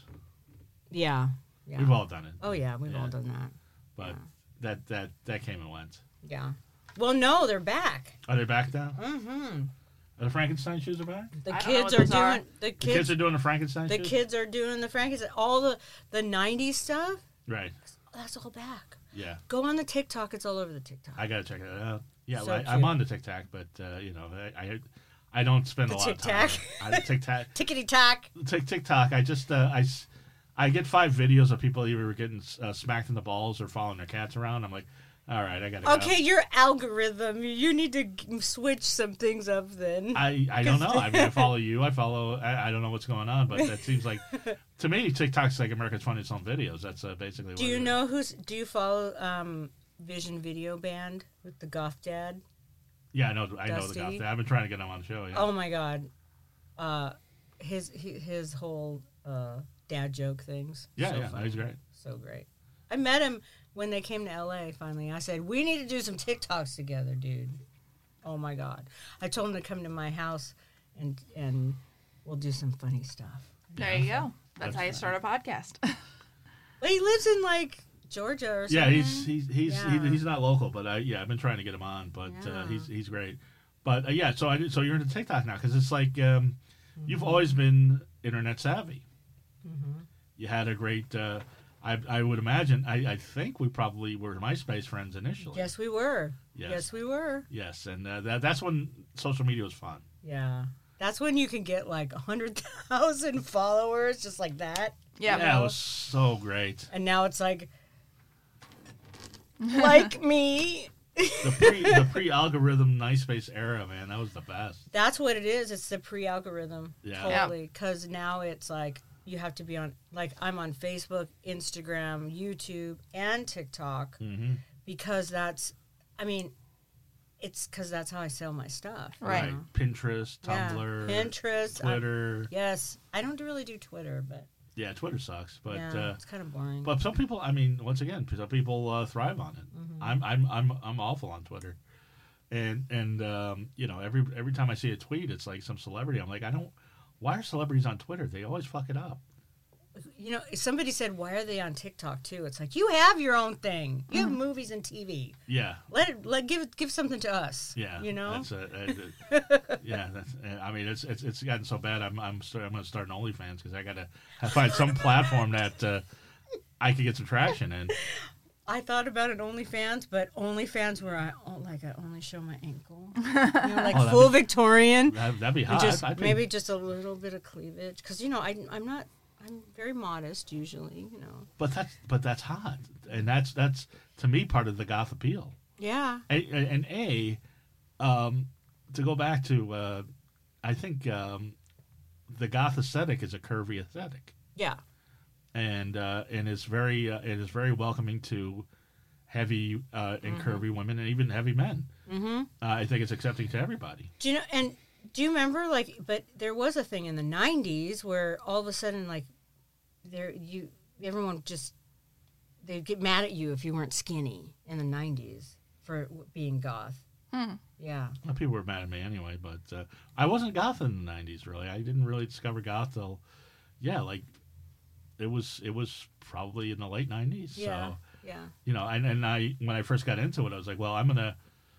Speaker 3: Yeah. Yeah.
Speaker 1: We've all done it.
Speaker 3: Oh yeah, we've
Speaker 1: Yeah.
Speaker 3: all done that.
Speaker 1: But
Speaker 3: yeah.
Speaker 1: that that that came and went.
Speaker 3: Yeah. Well, no, they're back.
Speaker 1: Are they back now?
Speaker 3: Mm-hmm.
Speaker 1: Are the Frankenstein shoes are back?
Speaker 3: The
Speaker 2: I don't know
Speaker 3: kids
Speaker 2: what
Speaker 3: are
Speaker 2: those
Speaker 3: doing
Speaker 2: are.
Speaker 3: the
Speaker 1: The
Speaker 3: kids.
Speaker 1: kids are doing the Frankenstein
Speaker 3: the
Speaker 1: shoes.
Speaker 3: kids are doing the Frankenstein. All the the nineties stuff.
Speaker 1: Right.
Speaker 3: That's all back.
Speaker 1: Yeah.
Speaker 3: Go on the TikTok. It's all over the TikTok.
Speaker 1: I gotta check it out. Yeah,
Speaker 3: So
Speaker 1: well, I, I'm
Speaker 3: cute.
Speaker 1: on the TikTok, but uh, you know, I, I I don't spend
Speaker 3: The
Speaker 1: a lot
Speaker 3: Tic Tac?
Speaker 1: of time. I TikTok,
Speaker 3: Tickety tack.
Speaker 1: Tik TikTok. I just uh, I s- I get five videos of people either getting uh, smacked in the balls or following their cats around. I'm like, all right, I gotta go.
Speaker 3: Okay, your algorithm. You need to g- switch some things up then.
Speaker 1: I, I don't know. I mean, I follow you. I follow. I, I don't know what's going on, but that seems like to me TikTok's like America's Funniest Home Videos. That's uh, basically. What
Speaker 3: Do you
Speaker 1: it is.
Speaker 3: know who's? Do you follow um, Vision Video Band with the Goth Dad?
Speaker 1: Yeah, I know. I know the
Speaker 3: Dusty?
Speaker 1: guy. I've been trying to get him on the show. Yeah.
Speaker 3: Oh my God, uh, his he, his whole uh, dad joke things.
Speaker 1: yeah,
Speaker 3: so
Speaker 1: yeah.
Speaker 3: funny.
Speaker 1: He's great.
Speaker 3: So great. I met him when they came to L A. Finally, I said we need to do some TikToks together, dude. Oh my God! I told him to come to my house and and we'll do some funny stuff.
Speaker 2: There you go. That's
Speaker 1: That's
Speaker 2: how you
Speaker 1: nice.
Speaker 2: start a podcast.
Speaker 3: Well, he lives in like Georgia or something.
Speaker 1: Yeah, he's he's he's
Speaker 3: Yeah.
Speaker 1: he, he's not local, but I, yeah, I've been trying to get him on, but uh,
Speaker 3: Yeah.
Speaker 1: he's he's great. But uh, yeah, so I did- so you're into TikTok now because it's like um,
Speaker 3: Mm-hmm.
Speaker 1: you've always been internet savvy.
Speaker 3: Mhm.
Speaker 1: You had a great. Uh, I I would imagine. I, I think we probably were MySpace friends initially.
Speaker 3: Yes, we were.
Speaker 1: Yes.
Speaker 3: Yes, we were.
Speaker 1: Yes, and uh, that that's when social media was fun.
Speaker 3: Yeah. That's when you can get like one hundred thousand followers just like that.
Speaker 2: Yeah.
Speaker 1: Yeah, it was so great.
Speaker 3: And now it's like, like me.
Speaker 1: The pre the pre algorithm MySpace era, man, that was the best.
Speaker 3: That's what it is. It's the pre-algorithm.
Speaker 1: Yeah.
Speaker 2: Yeah.
Speaker 3: Totally. Because now it's like you have to be on, like I'm on Facebook, Instagram, YouTube, and TikTok
Speaker 1: Mm-hmm.
Speaker 3: because that's, I mean, it's because that's how I sell my stuff. you
Speaker 2: Right.
Speaker 3: know?
Speaker 1: Pinterest,
Speaker 3: Yeah.
Speaker 1: Tumblr,
Speaker 3: Pinterest. I-
Speaker 1: Twitter.
Speaker 3: yes. I don't really do Twitter, but
Speaker 1: Yeah, Twitter sucks, but
Speaker 3: yeah,
Speaker 1: uh,
Speaker 3: it's kind of boring.
Speaker 1: but some people. I mean, once again, some people uh, thrive on it.
Speaker 3: Mm-hmm.
Speaker 1: I'm I'm I'm I'm awful on Twitter, and and um, you know every every time I see a tweet, it's like some celebrity. I'm like, I don't. Why are celebrities on Twitter? They always fuck it up.
Speaker 3: You know, somebody said, "Why are they on TikTok too?" It's like you have your own thing. You have movies and T V.
Speaker 1: Yeah,
Speaker 3: Let it, let give it, give something to us.
Speaker 1: yeah.
Speaker 3: you know.
Speaker 1: That's a, a- a- yeah. That's. I mean, it's it's it's gotten so bad. I'm I'm start, I'm going to start an OnlyFans because I got to find some platform that uh, I could get some traction in.
Speaker 3: I thought about an OnlyFans, but OnlyFans where I oh, like I only show my ankle, you know, like
Speaker 1: Oh, that'd
Speaker 3: full
Speaker 1: be-
Speaker 3: Victorian,
Speaker 1: That, that'd be
Speaker 3: and
Speaker 1: hot.
Speaker 3: just
Speaker 1: I think,
Speaker 3: maybe just a little bit of cleavage, because you know I I'm not I'm very modest usually, you know.
Speaker 1: But that's but that's hot, and that's that's to me part of the goth appeal.
Speaker 3: Yeah,
Speaker 1: A, and a, um, to go back to, uh, I think um, the goth aesthetic is a curvy aesthetic,
Speaker 3: yeah,
Speaker 1: and uh, and is very uh, it is very welcoming to heavy uh, and curvy women and even heavy men.
Speaker 3: mm-hmm.
Speaker 1: Uh, I think it's accepting to everybody.
Speaker 3: Do you know? And do you remember like? But there was a thing in the nineties where all of a sudden like, there you everyone just they'd get mad at you if you weren't skinny in the nineties for w- being goth.
Speaker 2: Hmm.
Speaker 3: Yeah.
Speaker 1: Well, people were mad at me anyway, but uh, I wasn't goth in the nineties. Really, I didn't really discover goth till, yeah, like it was it was probably in the late nineties.
Speaker 3: Yeah.
Speaker 1: So.
Speaker 3: Yeah.
Speaker 1: You know, and, and I when I first got into it, I was like, well, I'm gonna,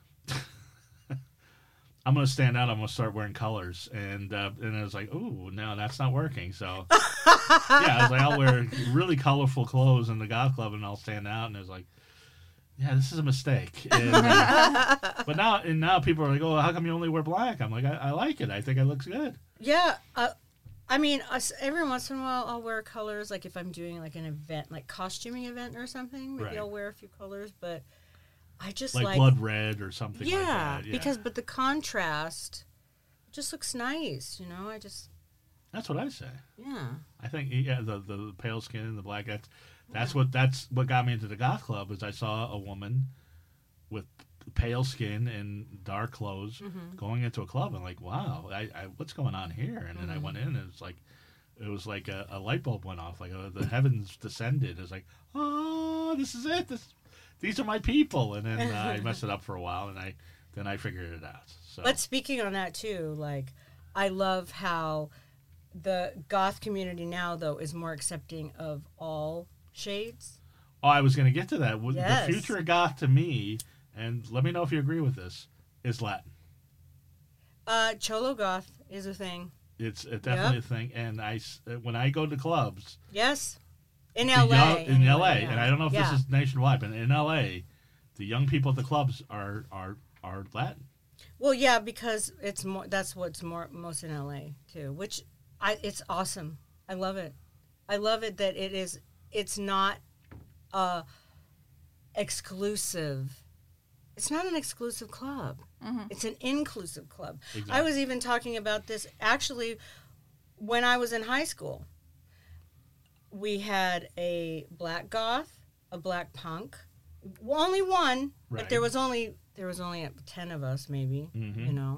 Speaker 1: I'm gonna stand out. I'm gonna start wearing colors, and uh, and I was like, ooh, no, that's not working. So yeah, I was like, I'll wear really colorful clothes in the goth club, and I'll stand out. And it was like, yeah, this is a mistake. And, uh, but now and now people are like, oh, how come you only wear black? I'm like, I, I like it. I think it looks good.
Speaker 3: Yeah. Uh, I mean, us, every once in a while, I'll wear colors. Like if I'm doing like an event, like costuming event or something, maybe
Speaker 1: Right.
Speaker 3: I'll wear a few colors. But I just
Speaker 1: Like,
Speaker 3: like,
Speaker 1: blood red or something
Speaker 3: yeah,
Speaker 1: like that. Yeah,
Speaker 3: because but the contrast just looks nice. You know, I just
Speaker 1: that's what I say.
Speaker 3: yeah.
Speaker 1: I think yeah, the the pale skin and the black. That's that's what that's what got me into the goth club. Is I saw a woman with pale skin and dark clothes
Speaker 3: Mm-hmm.
Speaker 1: going into a club. And like, wow, I, I, what's going on here? And then I
Speaker 3: Mm-hmm.
Speaker 1: went in, and it's like it was like a, a light bulb went off, like uh the heavens descended. It's like, oh, this is it. This these are my people. And then uh, I messed it up for a while, and I then I figured it out. So
Speaker 3: But speaking on that too, like I love how the goth community now though is more accepting of all shades.
Speaker 1: oh, I was going to get to that. Would-
Speaker 3: Yes.
Speaker 1: The future of goth to me. And let me know if you agree with this, is Latin.
Speaker 3: Uh, Cholo goth is a thing.
Speaker 1: It's a definitely a thing. And I, s- uh, when I go to clubs,
Speaker 3: Yes, in
Speaker 1: the
Speaker 3: L A.
Speaker 1: young- in
Speaker 3: anyway,
Speaker 1: L A,
Speaker 3: yeah.
Speaker 1: and I don't know if
Speaker 3: Yeah.
Speaker 1: this is nationwide, but in L A, the young people at the clubs are are, are Latin.
Speaker 3: Well, yeah, because it's more. That's what's more most in L A too. Which I, it's awesome. I love it. I love it that it is. It's not uh, exclusive. It's not an exclusive club.
Speaker 2: Mm-hmm.
Speaker 3: It's an inclusive club.
Speaker 1: Exactly.
Speaker 3: I was even talking about this actually when I was in high school. We had a black goth, a black punk, only one,
Speaker 1: Right.
Speaker 3: but there was only there was only ten of us, maybe,
Speaker 1: Mhm.
Speaker 3: you know.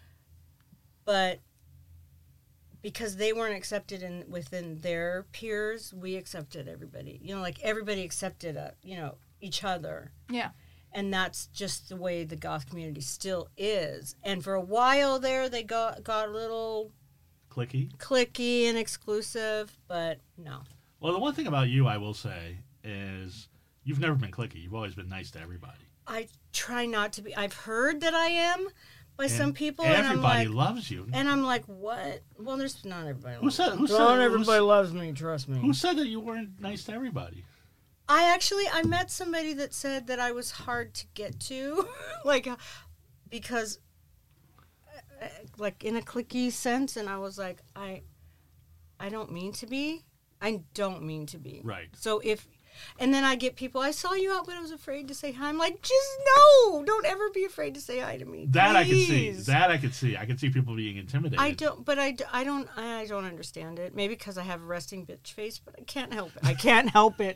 Speaker 3: But because they weren't accepted in within their peers, we accepted everybody. You know, like everybody accepted, uh, you know, each other.
Speaker 2: Yeah.
Speaker 3: And that's just the way the goth community still is. And for a while there, they got got a little
Speaker 1: Clicky.
Speaker 3: clicky and exclusive, but no.
Speaker 1: Well, the one thing about you, I will say, is you've never been clicky. You've always been nice to everybody.
Speaker 3: I try not to be. I've heard that I am by
Speaker 1: And
Speaker 3: some people, and I'm
Speaker 1: everybody
Speaker 3: like,
Speaker 1: loves you.
Speaker 3: and I'm like, what? Well, there's not everybody.
Speaker 1: Who
Speaker 3: loves
Speaker 1: said-
Speaker 3: me.
Speaker 1: who said-
Speaker 3: Not
Speaker 1: who
Speaker 3: everybody
Speaker 1: said-
Speaker 3: loves me. Trust me.
Speaker 1: Who said that you weren't nice to everybody?
Speaker 3: I actually I met somebody that said that I was hard to get to, like, uh, because, uh, like in a cliquey sense, and I was like, I, I don't mean to be. I don't mean to be.
Speaker 1: Right.
Speaker 3: So if, and then I get people. I saw you out, but I was afraid to say hi. I'm like, just no, don't ever be afraid to say hi to me.
Speaker 1: That I can see.
Speaker 3: please.
Speaker 1: That I can see. I can see people being intimidated.
Speaker 3: I don't, but I, d- I don't, I don't understand it. Maybe because I have a resting bitch face, but I can't help it. I can't help it.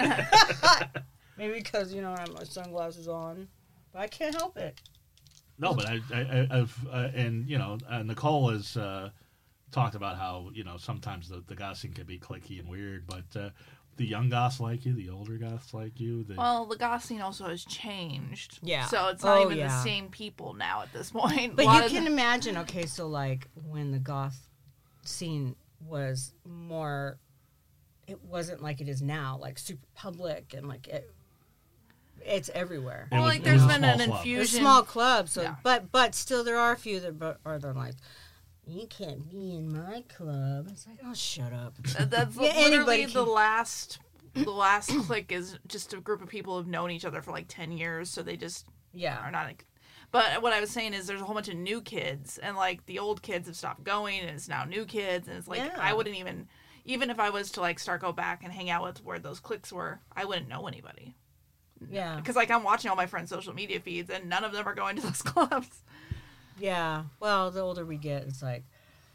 Speaker 3: Maybe because, you know, I have my sunglasses on, but I can't help it.
Speaker 1: No, but I, I, I- I've, uh, and you know, uh, Nicole has uh, talked about how you know sometimes the the goth scene can be cliquey and weird, but uh, the young goths like you, the older goths like you. The,
Speaker 2: Well, the goth scene also has changed.
Speaker 3: Yeah.
Speaker 2: So it's not
Speaker 3: Oh,
Speaker 2: even
Speaker 3: yeah.
Speaker 2: the same people now at this point.
Speaker 3: But
Speaker 2: A lot
Speaker 3: you
Speaker 2: of
Speaker 3: can
Speaker 2: the-
Speaker 3: imagine, okay, so like when the goth scene was more, it wasn't like it is now, like super public and like it, it's everywhere.
Speaker 1: It
Speaker 2: Well,
Speaker 1: was-
Speaker 2: like
Speaker 1: it
Speaker 2: there's
Speaker 1: was a
Speaker 2: been an
Speaker 1: small club.
Speaker 2: infusion.
Speaker 3: There's small clubs, so
Speaker 2: Yeah.
Speaker 3: but but still there are a few that bu- are they're like, you can't be in my club. It's like, oh, shut up.
Speaker 2: That- That's
Speaker 3: Yeah,
Speaker 2: literally
Speaker 3: anybody
Speaker 2: the
Speaker 3: can-
Speaker 2: last. The last clique is just a group of people who've known each other for like ten years, so they just
Speaker 3: Yeah.
Speaker 2: are not. But what I was saying is, there's a whole bunch of new kids, and like the old kids have stopped going, and it's now new kids, and it's like
Speaker 3: Yeah.
Speaker 2: I wouldn't even, even if I was to like start go back and hang out with where those cliques were, I wouldn't know anybody
Speaker 3: Yeah.
Speaker 2: because like I'm watching all my friends' social media feeds, and none of them are going to those clubs.
Speaker 3: Yeah. Well, the older we get, it's like,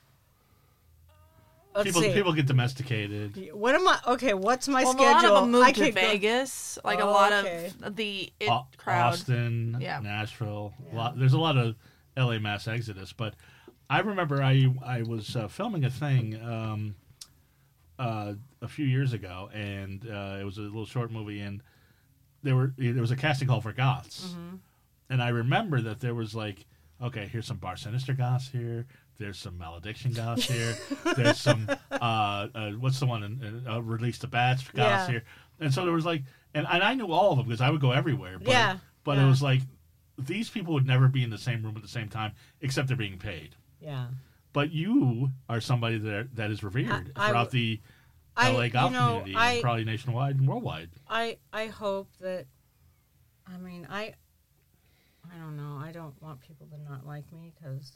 Speaker 3: let's
Speaker 1: people
Speaker 3: see.
Speaker 1: people get domesticated.
Speaker 3: What am I? Okay, what's my
Speaker 2: Well, a
Speaker 3: schedule?
Speaker 2: lot of them moved
Speaker 3: I
Speaker 2: to
Speaker 3: could go-
Speaker 2: Vegas. Like a
Speaker 3: Oh,
Speaker 2: lot
Speaker 3: okay.
Speaker 2: of the it
Speaker 1: Au-
Speaker 2: crowd.
Speaker 1: Austin,
Speaker 2: Yeah.
Speaker 1: Nashville. A
Speaker 3: Yeah.
Speaker 1: lot, there's a lot of L A mass exodus. But I remember I I was uh, filming a thing um, uh, a few years ago, and uh, it was a little short movie, and there were there was a casting call for goths,
Speaker 3: Mm-hmm.
Speaker 1: and I remember that there was like, okay, here's some Bar Sinister goths here. There's some Malediction goths here. There's some uh, uh, what's the one in, uh, Release the Bats goths
Speaker 3: Yeah.
Speaker 1: here. And so there was like, and, and I knew all of them because I would go everywhere. But,
Speaker 3: Yeah,
Speaker 1: But
Speaker 3: yeah.
Speaker 1: it was like these people would never be in the same room at the same time except they're being paid.
Speaker 3: Yeah.
Speaker 1: But you are somebody that that is revered
Speaker 3: I- I
Speaker 1: throughout
Speaker 3: w-
Speaker 1: the
Speaker 3: I,
Speaker 1: L A goth
Speaker 3: you know,
Speaker 1: community
Speaker 3: I,
Speaker 1: and probably nationwide and worldwide.
Speaker 3: I, I hope that. I mean, I. I don't know. I don't want people to not like me because.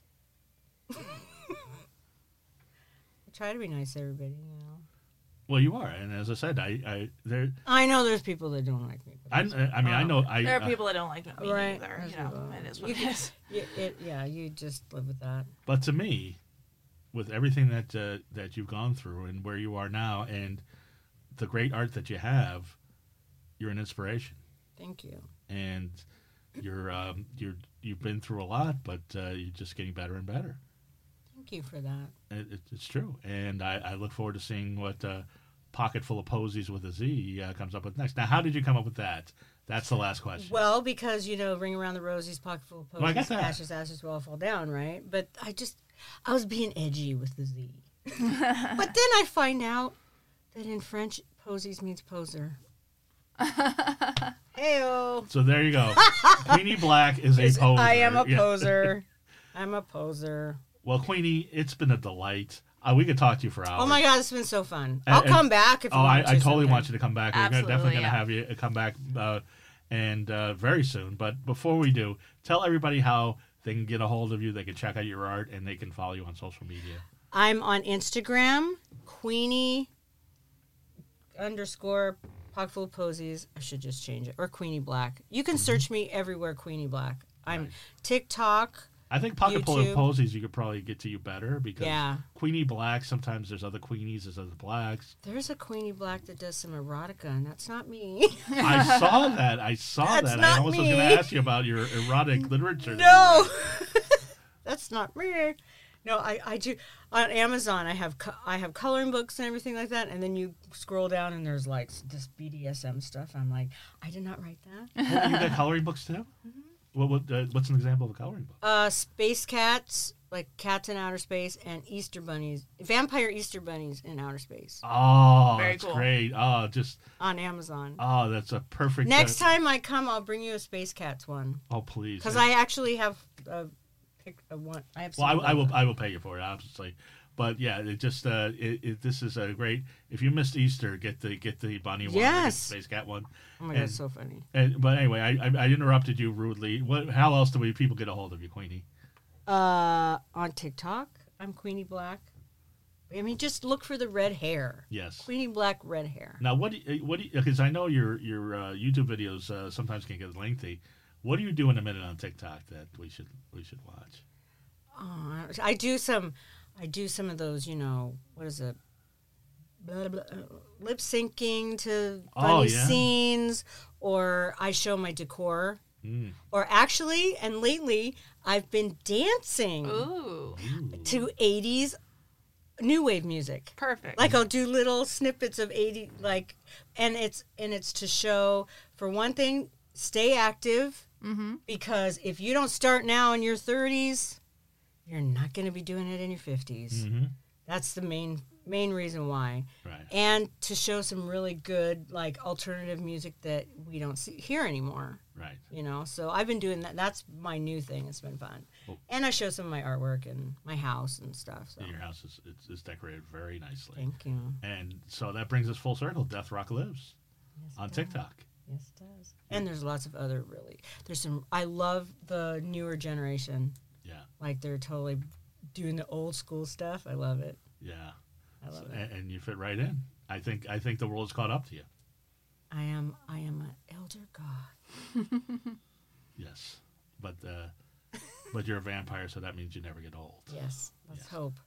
Speaker 3: I try to be nice to everybody, you know.
Speaker 1: Well, you are, and as I said, I I there
Speaker 3: I know there's people that don't like me. But
Speaker 1: I,
Speaker 3: that's-
Speaker 1: I mean I
Speaker 3: um,
Speaker 1: know I
Speaker 2: There are
Speaker 1: uh,
Speaker 2: people that don't like me
Speaker 3: Right.
Speaker 2: either.
Speaker 3: There's
Speaker 2: You know,
Speaker 3: people-
Speaker 2: it is what
Speaker 3: you
Speaker 2: it
Speaker 3: can-
Speaker 2: is.
Speaker 3: Yeah, it, yeah, you just live with that.
Speaker 1: But to me, with everything that uh, that you've gone through and where you are now, and the great art that you have, you're an inspiration,
Speaker 3: Thank you.
Speaker 1: and you're um, you're you've been through a lot, but uh, you're just getting better and better.
Speaker 3: Thank you for that.
Speaker 1: It, it, it's true, and I, I look forward to seeing what uh, Pocket Full of Posies with a Z uh, comes up with next. Now, how did you come up with that? That's the last question.
Speaker 3: Well, because, you know, Ring Around the Rosies, Pocket Full of
Speaker 1: Well, I
Speaker 3: Posies,
Speaker 1: got that.
Speaker 3: Ashes, Ashes Will All Fall Down, right? But I just, I was being edgy with the Z. But then I find out that in French, posies means poser. Heyo.
Speaker 1: So there you go. Queenie Black is a poser.
Speaker 3: I am a
Speaker 1: Yeah.
Speaker 3: poser. I'm a poser.
Speaker 1: Well, Queenie, it's been a delight. Uh, we could talk to you for hours.
Speaker 3: Oh my God, it's been so fun.
Speaker 1: And-
Speaker 3: I'll
Speaker 1: and-
Speaker 3: come back if you
Speaker 1: Oh, I,
Speaker 3: want
Speaker 1: I
Speaker 3: to
Speaker 1: totally
Speaker 3: sometime.
Speaker 1: want you to come back. We're gonna,
Speaker 2: Absolutely,
Speaker 1: definitely going to
Speaker 2: yeah.
Speaker 1: have you come back uh, and uh, very soon. But before we do, tell everybody how they can get a hold of you, they can check out your art, and they can follow you on social media.
Speaker 3: I'm on Instagram, Queenie underscore pocketful of posies. I should just change it. Or Queenie Black. You can search me everywhere, Queenie Black. I'm
Speaker 1: Right.
Speaker 3: TikTok.
Speaker 1: I think Pocket Full
Speaker 3: YouTube.
Speaker 1: of Posies, you could probably get to you better because
Speaker 3: Yeah.
Speaker 1: Queenie Black, sometimes there's other Queenies, there's other Blacks.
Speaker 3: There's a Queenie Black that does some erotica, and that's not me.
Speaker 1: I saw that. I saw
Speaker 3: That's
Speaker 1: that. I
Speaker 3: not
Speaker 1: almost was
Speaker 3: me.
Speaker 1: going to ask you about your erotic literature.
Speaker 3: No, that's not me. No, I, I do on Amazon. I have co- I have coloring books and everything like that, and then you scroll down and there's like this B D S M stuff. I'm like, I did not write that.
Speaker 1: Oh, you got coloring books too?
Speaker 3: Mm-hmm.
Speaker 1: What, what, uh, what's an example of a coloring book?
Speaker 3: Uh, space cats, like cats in outer space, and Easter bunnies, vampire Easter bunnies in outer space
Speaker 1: Oh,
Speaker 2: Very
Speaker 1: that's
Speaker 2: cool.
Speaker 1: great. Oh, just,
Speaker 3: on Amazon.
Speaker 1: oh, that's a perfect.
Speaker 3: Next
Speaker 1: uh,
Speaker 3: time I come, I'll bring you a space cats one
Speaker 1: Oh, please.
Speaker 3: because I actually have a pick a one. I have.
Speaker 1: Well,
Speaker 3: some
Speaker 1: I, I will.
Speaker 3: of them.
Speaker 1: I will pay you for it, obviously. But yeah, it just uh, it, it, this is a great. If you missed Easter, get the get the bunny one, or get the
Speaker 3: Yes.
Speaker 1: Space Cat one.
Speaker 3: Oh my
Speaker 1: and-
Speaker 3: god, it's so funny.
Speaker 1: And, but anyway, I, I I interrupted you rudely. What? How else do we people get a hold of you, Queenie?
Speaker 3: Uh, on TikTok, I'm Queenie Black. I mean, just look for the red hair.
Speaker 1: Yes.
Speaker 3: Queenie Black red hair.
Speaker 1: Now, what do you, what do you? Because I know your your uh, YouTube videos uh, sometimes can get lengthy. What do you do in a minute on TikTok that we should we should watch?
Speaker 3: Oh, I do some, I do some of those. You know, what is it? Blah, blah, uh, lip syncing to funny
Speaker 1: Oh, yeah.
Speaker 3: scenes, or I show my decor.
Speaker 1: Mm.
Speaker 3: Or actually, and lately, I've been dancing
Speaker 2: Ooh,
Speaker 1: Ooh.
Speaker 3: to eighties new wave music.
Speaker 2: perfect.
Speaker 3: Like I'll do little snippets of eighty, like, and it's and it's to show, for one thing, stay active,
Speaker 2: mm-hmm.
Speaker 3: because if you don't start now in your thirties, you're not going to be doing it in your fifties.
Speaker 1: Mm-hmm.
Speaker 3: That's the main main reason why.
Speaker 1: Right.
Speaker 3: And to show some really good, like, alternative music that we don't see hear anymore.
Speaker 1: Right.
Speaker 3: You know, so I've been doing that. That's my new thing. It's been fun,
Speaker 1: Cool.
Speaker 3: and I show some of my artwork and my house and stuff. So
Speaker 1: Your house is it's, it's decorated very nicely.
Speaker 3: thank you.
Speaker 1: And so that brings us full circle. Death Rock Lives
Speaker 3: Yes,
Speaker 1: on
Speaker 3: it does.
Speaker 1: TikTok.
Speaker 3: Yes, it does. And there's lots of other really. There's some. I love the newer generation.
Speaker 1: Yeah.
Speaker 3: Like they're totally doing the old school stuff. I love it.
Speaker 1: Yeah.
Speaker 3: I love
Speaker 1: So-
Speaker 3: it.
Speaker 1: and, and you fit right in. I think I think the world has caught up to you.
Speaker 3: I am. I am an elder god.
Speaker 1: Yes. But uh, but you're a vampire, so that means you never get old.
Speaker 3: Yes. Let's
Speaker 1: Yes.
Speaker 3: hope.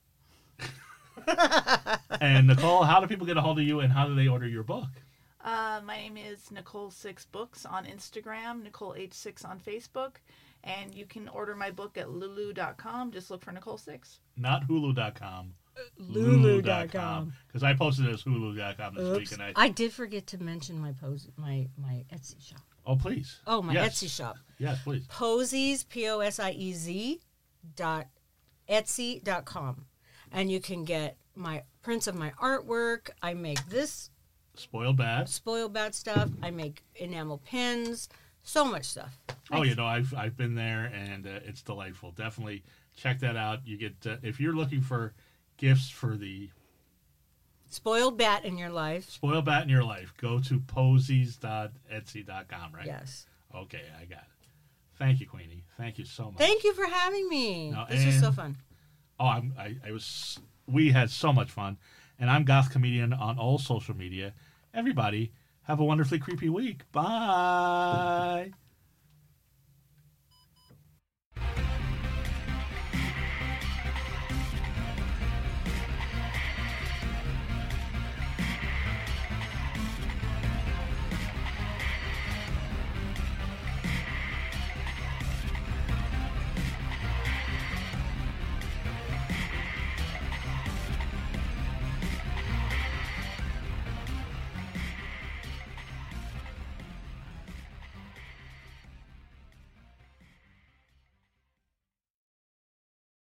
Speaker 1: And Nicole, how do people get a hold of you, and how do they order your book?
Speaker 2: Uh, my name is Nicole Six Books on Instagram, Nicole H Six on Facebook, and you can order my book at lulu dot com. Just look for Nicole Six.
Speaker 1: Not Hulu dot com.
Speaker 3: Lulu dot com.
Speaker 1: Because I posted it as Hulu dot com this week,
Speaker 3: Oops.
Speaker 1: and I.
Speaker 3: I did forget to mention my pose, my my Etsy shop.
Speaker 1: Oh, please.
Speaker 3: Oh, my
Speaker 1: Yes.
Speaker 3: Etsy shop.
Speaker 1: Yes, please.
Speaker 3: Posies, P O S I E Z, dot Etsy dot com. And you can get my prints of my artwork. I make this
Speaker 1: Spoiled Bad.
Speaker 3: spoiled bad stuff. I make enamel pins. So much stuff.
Speaker 1: Oh, you know, I've I've been there, and uh, it's delightful. Definitely check that out. You get uh, if you're looking for gifts for the
Speaker 3: Spoiled bat in your life.
Speaker 1: spoiled bat in your life, go to posies dot etsy dot com, right?
Speaker 3: Yes.
Speaker 1: Okay, I got it. Thank you, Queenie. Thank you so much.
Speaker 3: Thank you for having me.
Speaker 1: No,
Speaker 3: this was so
Speaker 1: and-
Speaker 3: fun.
Speaker 1: Oh, I'm, I, I was. We had so much fun, and I'm Goth Comedian on all social media. Everybody, have a wonderfully creepy week. Bye.